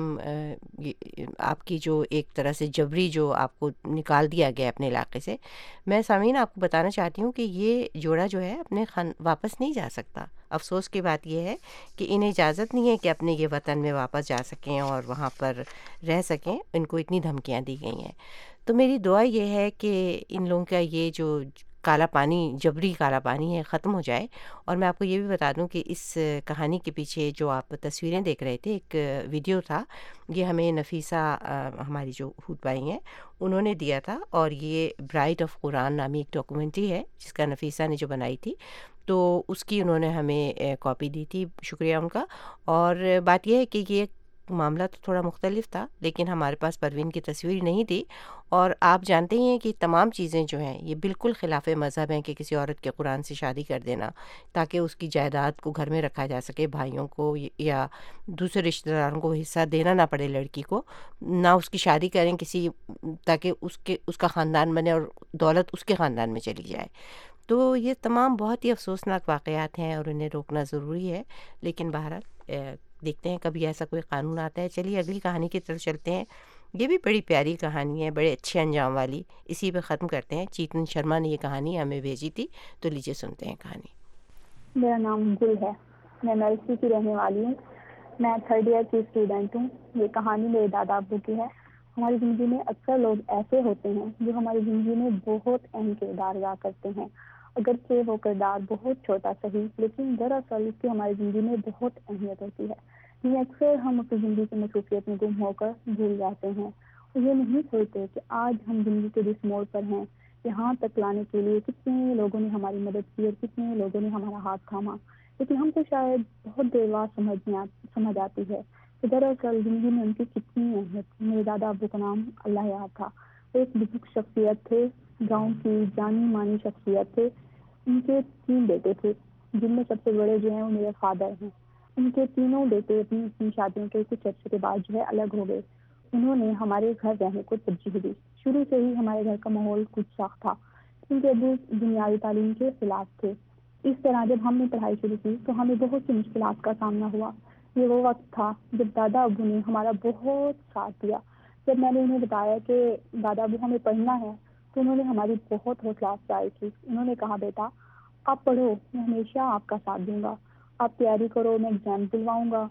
آپ کی جو ایک طرح سے جبری جو آپ کو نکال دیا گیا اپنے علاقے سے. میں سامعین آپ کو بتانا چاہتی ہوں کہ یہ جوڑا جو ہے اپنے خان واپس نہیں جا سکتا. افسوس کی بات یہ ہے کہ انہیں اجازت نہیں ہے کہ اپنے یہ وطن میں واپس جا سکیں اور وہاں پر رہ سکیں. ان کو اتنی دھمکیاں دی گئی ہیں. تو میری دعا یہ ہے کہ ان لوگوں کا یہ جو کالا پانی، جبری کالا پانی ہے، ختم ہو جائے. اور میں آپ کو یہ بھی بتا دوں کہ اس کہانی کے پیچھے جو آپ تصویریں دیکھ رہے تھے، ایک ویڈیو تھا، یہ ہمیں نفیسہ ہماری جو ہود بھائی ہیں انہوں نے دیا تھا، اور یہ برائٹ آف قرآن نامی ایک ڈاکومنٹری ہے جس کا نفیسہ نے جو بنائی تھی، تو اس کی انہوں نے ہمیں کاپی دی تھی. شکریہ ان کا. اور بات یہ ہے کہ یہ معاملہ تو تھوڑا مختلف تھا، لیکن ہمارے پاس پروین کی تصویر نہیں تھی. اور آپ جانتے ہی ہیں کہ تمام چیزیں جو ہیں یہ بالکل خلاف مذہب ہیں، کہ کسی عورت کے قرآن سے شادی کر دینا تاکہ اس کی جائیداد کو گھر میں رکھا جا سکے، بھائیوں کو یا دوسرے رشتہ داروں کو حصہ دینا نہ پڑے لڑکی کو، نہ اس کی شادی کریں کسی تاکہ اس کے اس کا خاندان بنے اور دولت اس کے خاندان میں چلی جائے. تو یہ تمام بہت ہی افسوسناک واقعات ہیں اور انہیں روکنا ضروری ہے. لیکن بہرحال دیکھتے ہیں کبھی ایسا کوئی قانون آتا ہے. چلیے اگلی کہانی کی طرف چلتے ہیں. یہ بھی بڑی پیاری کہانی ہے، بڑے اچھے انجام والی. اسی پہ ختم کرتے ہیں. چیتن شرما نے یہ کہانی ہمیں بھیجی تھی، تو لیجیے سنتے ہیں کہانی. میرا نام گل ہے، میں نرسی کی رہنے والی ہوں. میں تھرڈ ایئر کی اسٹوڈنٹ ہوں. یہ کہانی میرے دادا ابو کی ہے. ہماری زندگی میں اکثر لوگ ایسے ہوتے ہیں جو ہماری زندگی میں بہت اہم کردار ادا کرتے ہیں، اگرچہ وہ کردار بہت چھوٹا صحیح، لیکن دراصل اس کی ہماری زندگی میں بہت اہمیت ہوتی ہے. یہ اکثر ہم اپنی زندگی کی مصروفیت میں گم ہو کر بھول جاتے ہیں، اور یہ نہیں سوچتے کہ آج ہم زندگی کے جس موڑ پر ہیں، یہاں تک لانے کے لیے کتنے لوگوں نے ہماری مدد کی اور کتنے لوگوں نے ہمارا ہاتھ تھاما. لیکن ہم کو شاید بہت دیر بعد سمجھ میں سمجھ آتی ہے کہ دراصل زندگی میں ان کی کتنی اہمیت. میرے دادا ابو کا نام اللہ یاد تھا. وہ ایک بزرگ شخصیت تھے، گاؤں کی جانی مانی شخصیت تھے. ان کے تین بیٹے تھے، جن میں سب سے بڑے جو ہیں وہ میرے فادر ہیں. ان کے تینوں بیٹے اپنی اپنی شادیوں کے کچھ عرصے کے بعد جو ہے الگ ہو گئے. انہوں نے ہمارے گھر رہنے کو ترجیح دی. شروع سے ہی ہمارے گھر کا ماحول کچھ سخت تھا. ان کے ابو بنیادی تعلیم کے خلاف تھے. اس طرح جب ہم نے پڑھائی شروع کی تو ہمیں بہت سی مشکلات کا سامنا ہوا. یہ وہ وقت تھا جب دادا ابو نے ہمارا بہت ساتھ دیا. جب میں نے انہیں بتایا کہ دادا ابو ہمیں پڑھنا ہے تو انہوں نے ہماری بہت حوصلہ افزائی کی. انہوں نے کہا بیٹا آپ پڑھو، میں ہمیشہ آپ کا ساتھ دوں گا، آپ تیاری کرو، میں ایگزام دلواؤں گا.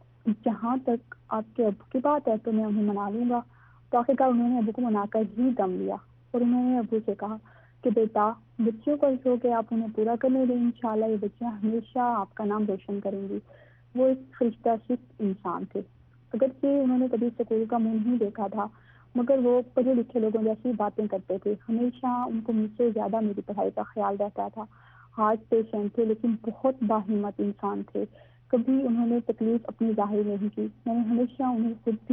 جہاں تک آپ کے ابو کی بات ہے تو میں انہیں منا لوں گا. تو آخرکار انہوں نے ابو کو منا کر ہی دم لیا، اور انہوں نے ابو سے کہا کہ بیٹا بچیوں کا شوق ہے، آپ انہیں پورا کرنے دیں، انشاءاللہ یہ بچیاں ہمیشہ آپ کا نام روشن کریں گی. وہ ایک فرشتہ صرف انسان تھے. اگرچہ انہوں نے کبھی سکول کا منہ نہیں دیکھا تھا، مگر وہ پڑھے لکھے لوگوں جیسی باتیں کرتے تھے. ہمیشہ ان کو مجھ سے زیادہ میری پڑھائی کا خیال رہتا تھا. ہارٹ پیشنٹ تھے لیکن بہت باہمت انسان تھے. کبھی انہوں نے تکلیف اپنی ظاہر نہیں کی. میں نے ہمیشہ انہیں خود بھی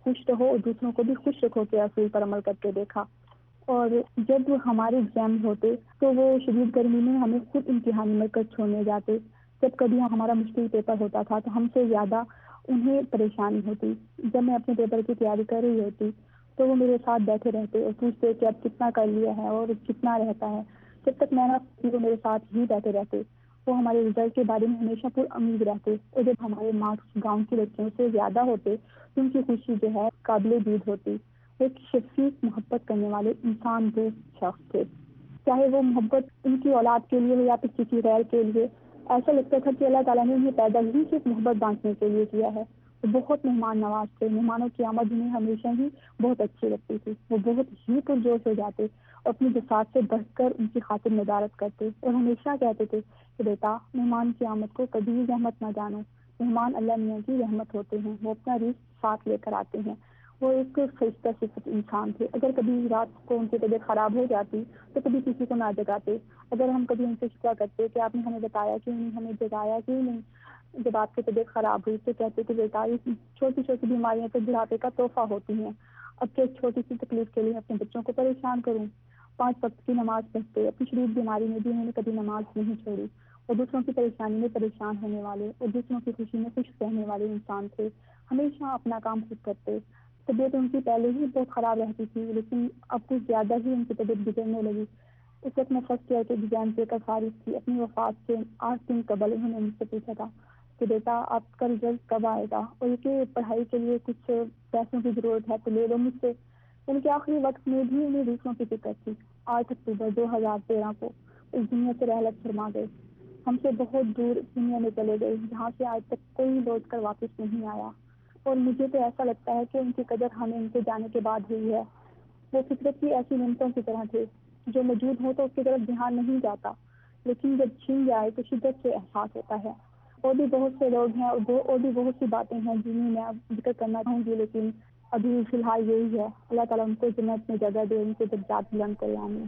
خوش رہو اور دوسروں کو بھی خوش رکھو کے اصول پر عمل کرتے دیکھا. اور جب ہمارے ایگزام ہوتے تو وہ شدید گرمی میں ہمیں خود امتحانی مرکز چھوڑنے جاتے. جب کبھی ہمارا مشکل پیپر ہوتا تھا تو ہم سے زیادہ انہیں پریشانی ہوتی. جب میں اپنے پیپر کی تیاری کر رہی ہوتی تو وہ میرے ساتھ بیٹھے رہتے اور پوچھتے کہ اب کتنا کر لیا ہے اور کتنا رہتا ہے. جب تک میں نہ وہ میرے ساتھ ہی بیٹھے رہتے. وہ ہمارے رزلٹ کے بارے میں ہمیشہ پر امید رہتے. اور جب ہمارے مارکس گاؤں کی لڑکیوں سے زیادہ ہوتے تو ان کی خوشی جو ہے قابل دید ہوتی. ایک شفیق محبت کرنے والے انسان دوست شخص تھے. چاہے وہ محبت ان کی اولاد کے لیے ہو یا پھر کسی غیر کے لیے. ایسا لگتا تھا کہ اللہ تعالیٰ نے انہیں پیدا ہی صرف محبت بانٹنے کے لیے کیا ہے. وہ بہت مہمان نواز تھے. مہمانوں کی آمد انہیں ہمیشہ ہی بہت اچھی لگتی تھی. وہ بہت ہی پرجوش ہو جاتے اور اپنی بساط سے بڑھ کر ان کی خاطر ندارت کرتے اور ہمیشہ کہتے تھے کہ بیٹا مہمان کی آمد کو کبھی بھی زحمت نہ جانو. مہمان اللہ میاں کی رحمت ہوتے ہیں. وہ اپنا رزق ساتھ لے کر آتے ہیں. وہ ایک فرشتہ صفت انسان تھے. اگر کبھی رات کو ان کی طبیعت خراب ہو جاتی تو کبھی کسی کو نہ جگاتے. اگر ہم کبھی ان سے شکوہ کرتے کہ آپ نے ہمیں بتایا کیوں نہیں, ہمیں جگایا کیوں نہیں, جب آپ کی طبیعت خراب ہوئی تو کہتے کہ بیٹا یہ چھوٹی چھوٹی بیماریاں تو بڑھاپے کا تحفہ ہوتی ہیں. اب کہ چھوٹی سی تکلیف کے لیے اپنے بچوں کو پریشان کروں. پانچ وقت کی نماز پڑھتے. اپنی شدید بیماری میں بھی انہوں نے کبھی نماز نہیں چھوڑی. اور دوسروں کی پریشانی میں پریشان ہونے والے اور دوسروں کی خوشی میں خوش رہنے والے انسان تھے. ہمیشہ اپنا کام خود کرتے. طبیعت ان کی پہلے ہی بہت خراب رہتی تھی لیکن اب کچھ زیادہ ہی ان کی طبیعت بگڑنے لگی. اس وقت میں فرسٹ ایئر کے ایگزام دے کر فارغ تھی. اپنی وفات سے آٹھ دن قبل انہوں نے مجھ سے پوچھا تھا کہ بیٹا آپ کا رزلٹ کب آئے گا اور یہ کہ پڑھائی کے لیے کچھ پیسوں کی ضرورت ہے تو لے لو مجھ سے. ان کے آخری وقت میں بھی انہیں دوسروں کی فکر تھی. آٹھ اکتوبر دو ہزار تیرہ کو اس دنیا سے رحلت فرما گئے. ہم سے بہت دور دنیا میں چلے گئے جہاں سے آج تک کوئی لوٹ کر واپس نہیں آیا. اور مجھے تو ایسا لگتا ہے کہ ان کی قدر ہمیں ان کے جانے کے بعد ہوئی ہے. وہ فطرت کی ایسی نعمتوں کی طرح تھے جو موجود ہو تو اس کی طرف دھیان نہیں جاتا لیکن جب چھین جائے تو شدت سے احساس ہوتا ہے. اور بھی بہت سے لوگ ہیں اور اور بھی بہت سی باتیں ہیں جنہیں میں اب ذکر کرنا چاہوں گی لیکن ابھی فی الحال یہی ہے. اللہ تعالیٰ ان کو جنت میں جگہ دے, ان کے درجات بلند کرے. آمین.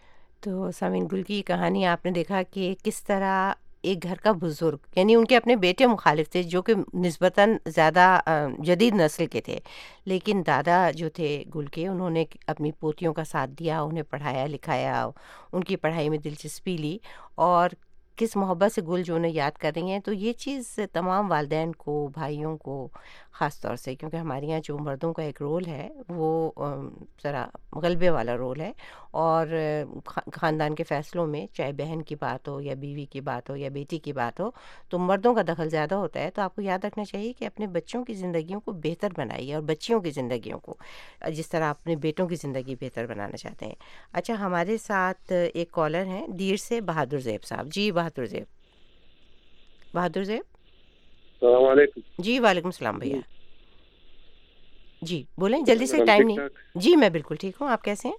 تو سامعین گل کی کہانی آپ نے دیکھا کہ کس طرح ایک گھر کا بزرگ یعنی ان کے اپنے بیٹے مخالف تھے جو کہ نسبتاً زیادہ جدید نسل کے تھے لیکن دادا جو تھے گل کے انہوں نے اپنی پوتیوں کا ساتھ دیا, انہیں پڑھایا لکھایا, ان کی پڑھائی میں دلچسپی لی اور کس محبت سے گل جو انہیں یاد کر رہی ہیں. تو یہ چیز تمام والدین کو, بھائیوں کو خاص طور سے, کیونکہ ہمارے یہاں جو مردوں کا ایک رول ہے وہ ذرا غلبے والا رول ہے اور خاندان کے فیصلوں میں چاہے بہن کی بات ہو یا بیوی کی بات ہو یا بیٹی کی بات ہو تو مردوں کا دخل زیادہ ہوتا ہے. تو آپ کو یاد رکھنا چاہیے کہ اپنے بچوں کی زندگیوں کو بہتر بنائیے اور بچیوں کی زندگیوں کو جس طرح اپنے بیٹوں کی زندگی بہتر بنانا چاہتے ہیں. اچھا, ہمارے ساتھ ایک کالر ہیں دیر سے بہادر زیب صاحب. جی بہادر زیب. بہادر زیب السلام علیکم. جی وعلیکم السلام بھیا. جی بولیں, جلدی سے, ٹائم نہیں. جی میں بالکل ٹھیک ہوں, آپ کیسے ہیں؟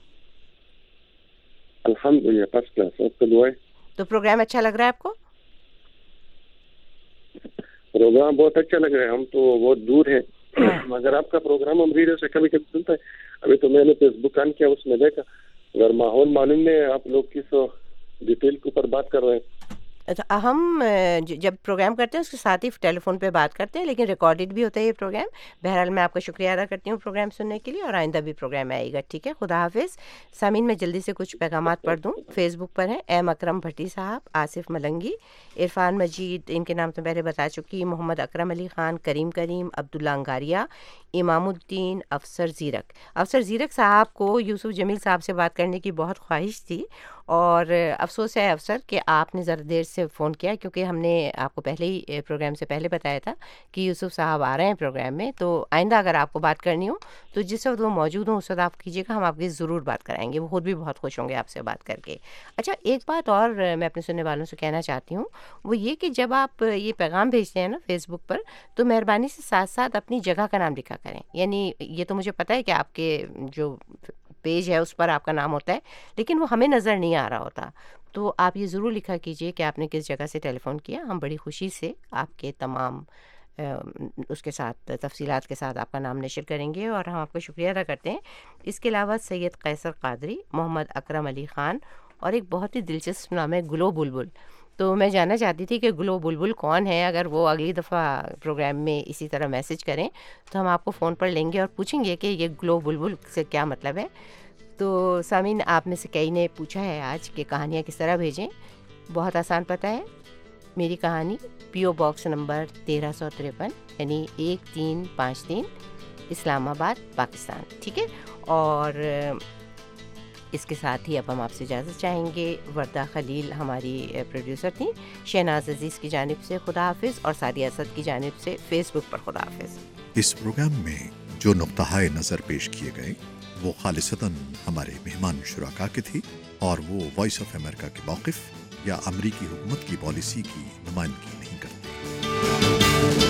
الحمدللہ فرسٹ کلاس. آپ کو دعائیں. تو پروگرام اچھا لگ رہا ہے آپ کو؟ پروگرام بہت اچھا لگ رہا ہے. ہم تو بہت دور ہیں مگر آپ کا پروگرام ہم ریڈیو سے کبھی کبھی سنتا ہے. ابھی تو میں نے فیس بک آن کیا, اس میں دیکھا اگر ماحول معلوم میں آپ لوگ کس ڈیٹیل کے اوپر بات کر رہے ہیں. ہم جب پروگرام کرتے ہیں اس کے ساتھ ہی ٹیلی فون پہ بات کرتے ہیں لیکن ریکارڈڈ بھی ہوتا ہے یہ پروگرام. بہرحال میں آپ کا شکریہ ادا کرتی ہوں پروگرام سننے کے لیے اور آئندہ بھی پروگرام آئے گا. ٹھیک ہے, خدا حافظ. سامعین میں جلدی سے کچھ پیغامات پڑھ دوں. فیس بک پر ہیں ایم اکرم بھٹی صاحب, آصف ملنگی, عرفان مجید, ان کے نام تو پہلے بتا چکی, محمد اکرم علی خان, کریم کریم, عبداللہ انگاریہ, امام الدین, افسر زیرک. افسر زیرک صاحب کو یوسف جمیل صاحب سے بات کرنے کی بہت خواہش تھی اور افسوس ہے افسر کہ آپ نے ذرا دیر سے فون کیا کیونکہ ہم نے آپ کو پہلے ہی پروگرام سے پہلے بتایا تھا کہ یوسف صاحب آ رہے ہیں پروگرام میں. تو آئندہ اگر آپ کو بات کرنی ہو تو جس وقت وہ موجود ہوں اس وقت آپ کیجیے گا, ہم آپ کی ضرور بات کرائیں گے. وہ خود بھی بہت خوش ہوں گے آپ سے بات کر کے. اچھا, ایک بات اور میں اپنے سننے والوں سے کہنا چاہتی ہوں, وہ یہ کہ جب آپ یہ پیغام بھیجتے ہیں نا فیس بک پر تو مہربانی سے ساتھ ساتھ اپنی جگہ کا نام لکھا کریں. یعنی یہ تو مجھے پتہ ہے کہ آپ کے جو پیج ہے اس پر آپ کا نام ہوتا ہے لیکن وہ ہمیں نظر نہیں آ رہا ہوتا. تو آپ یہ ضرور لکھا کیجئے کہ آپ نے کس جگہ سے ٹیلی فون کیا. ہم بڑی خوشی سے آپ کے تمام اس کے ساتھ تفصیلات کے ساتھ آپ کا نام نشر کریں گے اور ہم آپ کا شکریہ ادا کرتے ہیں. اس کے علاوہ سید قیصر قادری, محمد اکرم علی خان اور ایک بہت ہی دلچسپ نام ہے گلو بلبل. تو میں جاننا چاہتی تھی کہ گلو بلبل کون ہے. اگر وہ اگلی دفعہ پروگرام میں اسی طرح میسج کریں تو ہم آپ کو فون پر لیں گے اور پوچھیں گے کہ یہ گلو بلبل سے کیا مطلب ہے. تو سامعین آپ میں سے کئی نے پوچھا ہے آج کہ کہانیاں کس طرح بھیجیں. بہت آسان پتہ ہے, میری کہانی پی او باکس نمبر تیرہ سو تریپن یعنی ایک تین پانچ تین اسلام آباد پاکستان. ٹھیک ہے, اور اس کے ساتھ ہی اب ہم آپ سے اجازت چاہیں گے. وردہ خلیل ہماری پروڈیوسر تھیں, شہناز عزیز کی جانب سے خدا حافظ, اور سعدیہ اسد کی جانب سے فیس بک پر خدا حافظ. اس پروگرام میں جو نقطۂ نظر پیش کیے گئے وہ خالصتاً ہمارے مہمان شرکا کے تھی, اور وہ وائس آف امریکہ کے موقف یا امریکی حکومت کی پالیسی کی نمائندگی نہیں کرتے.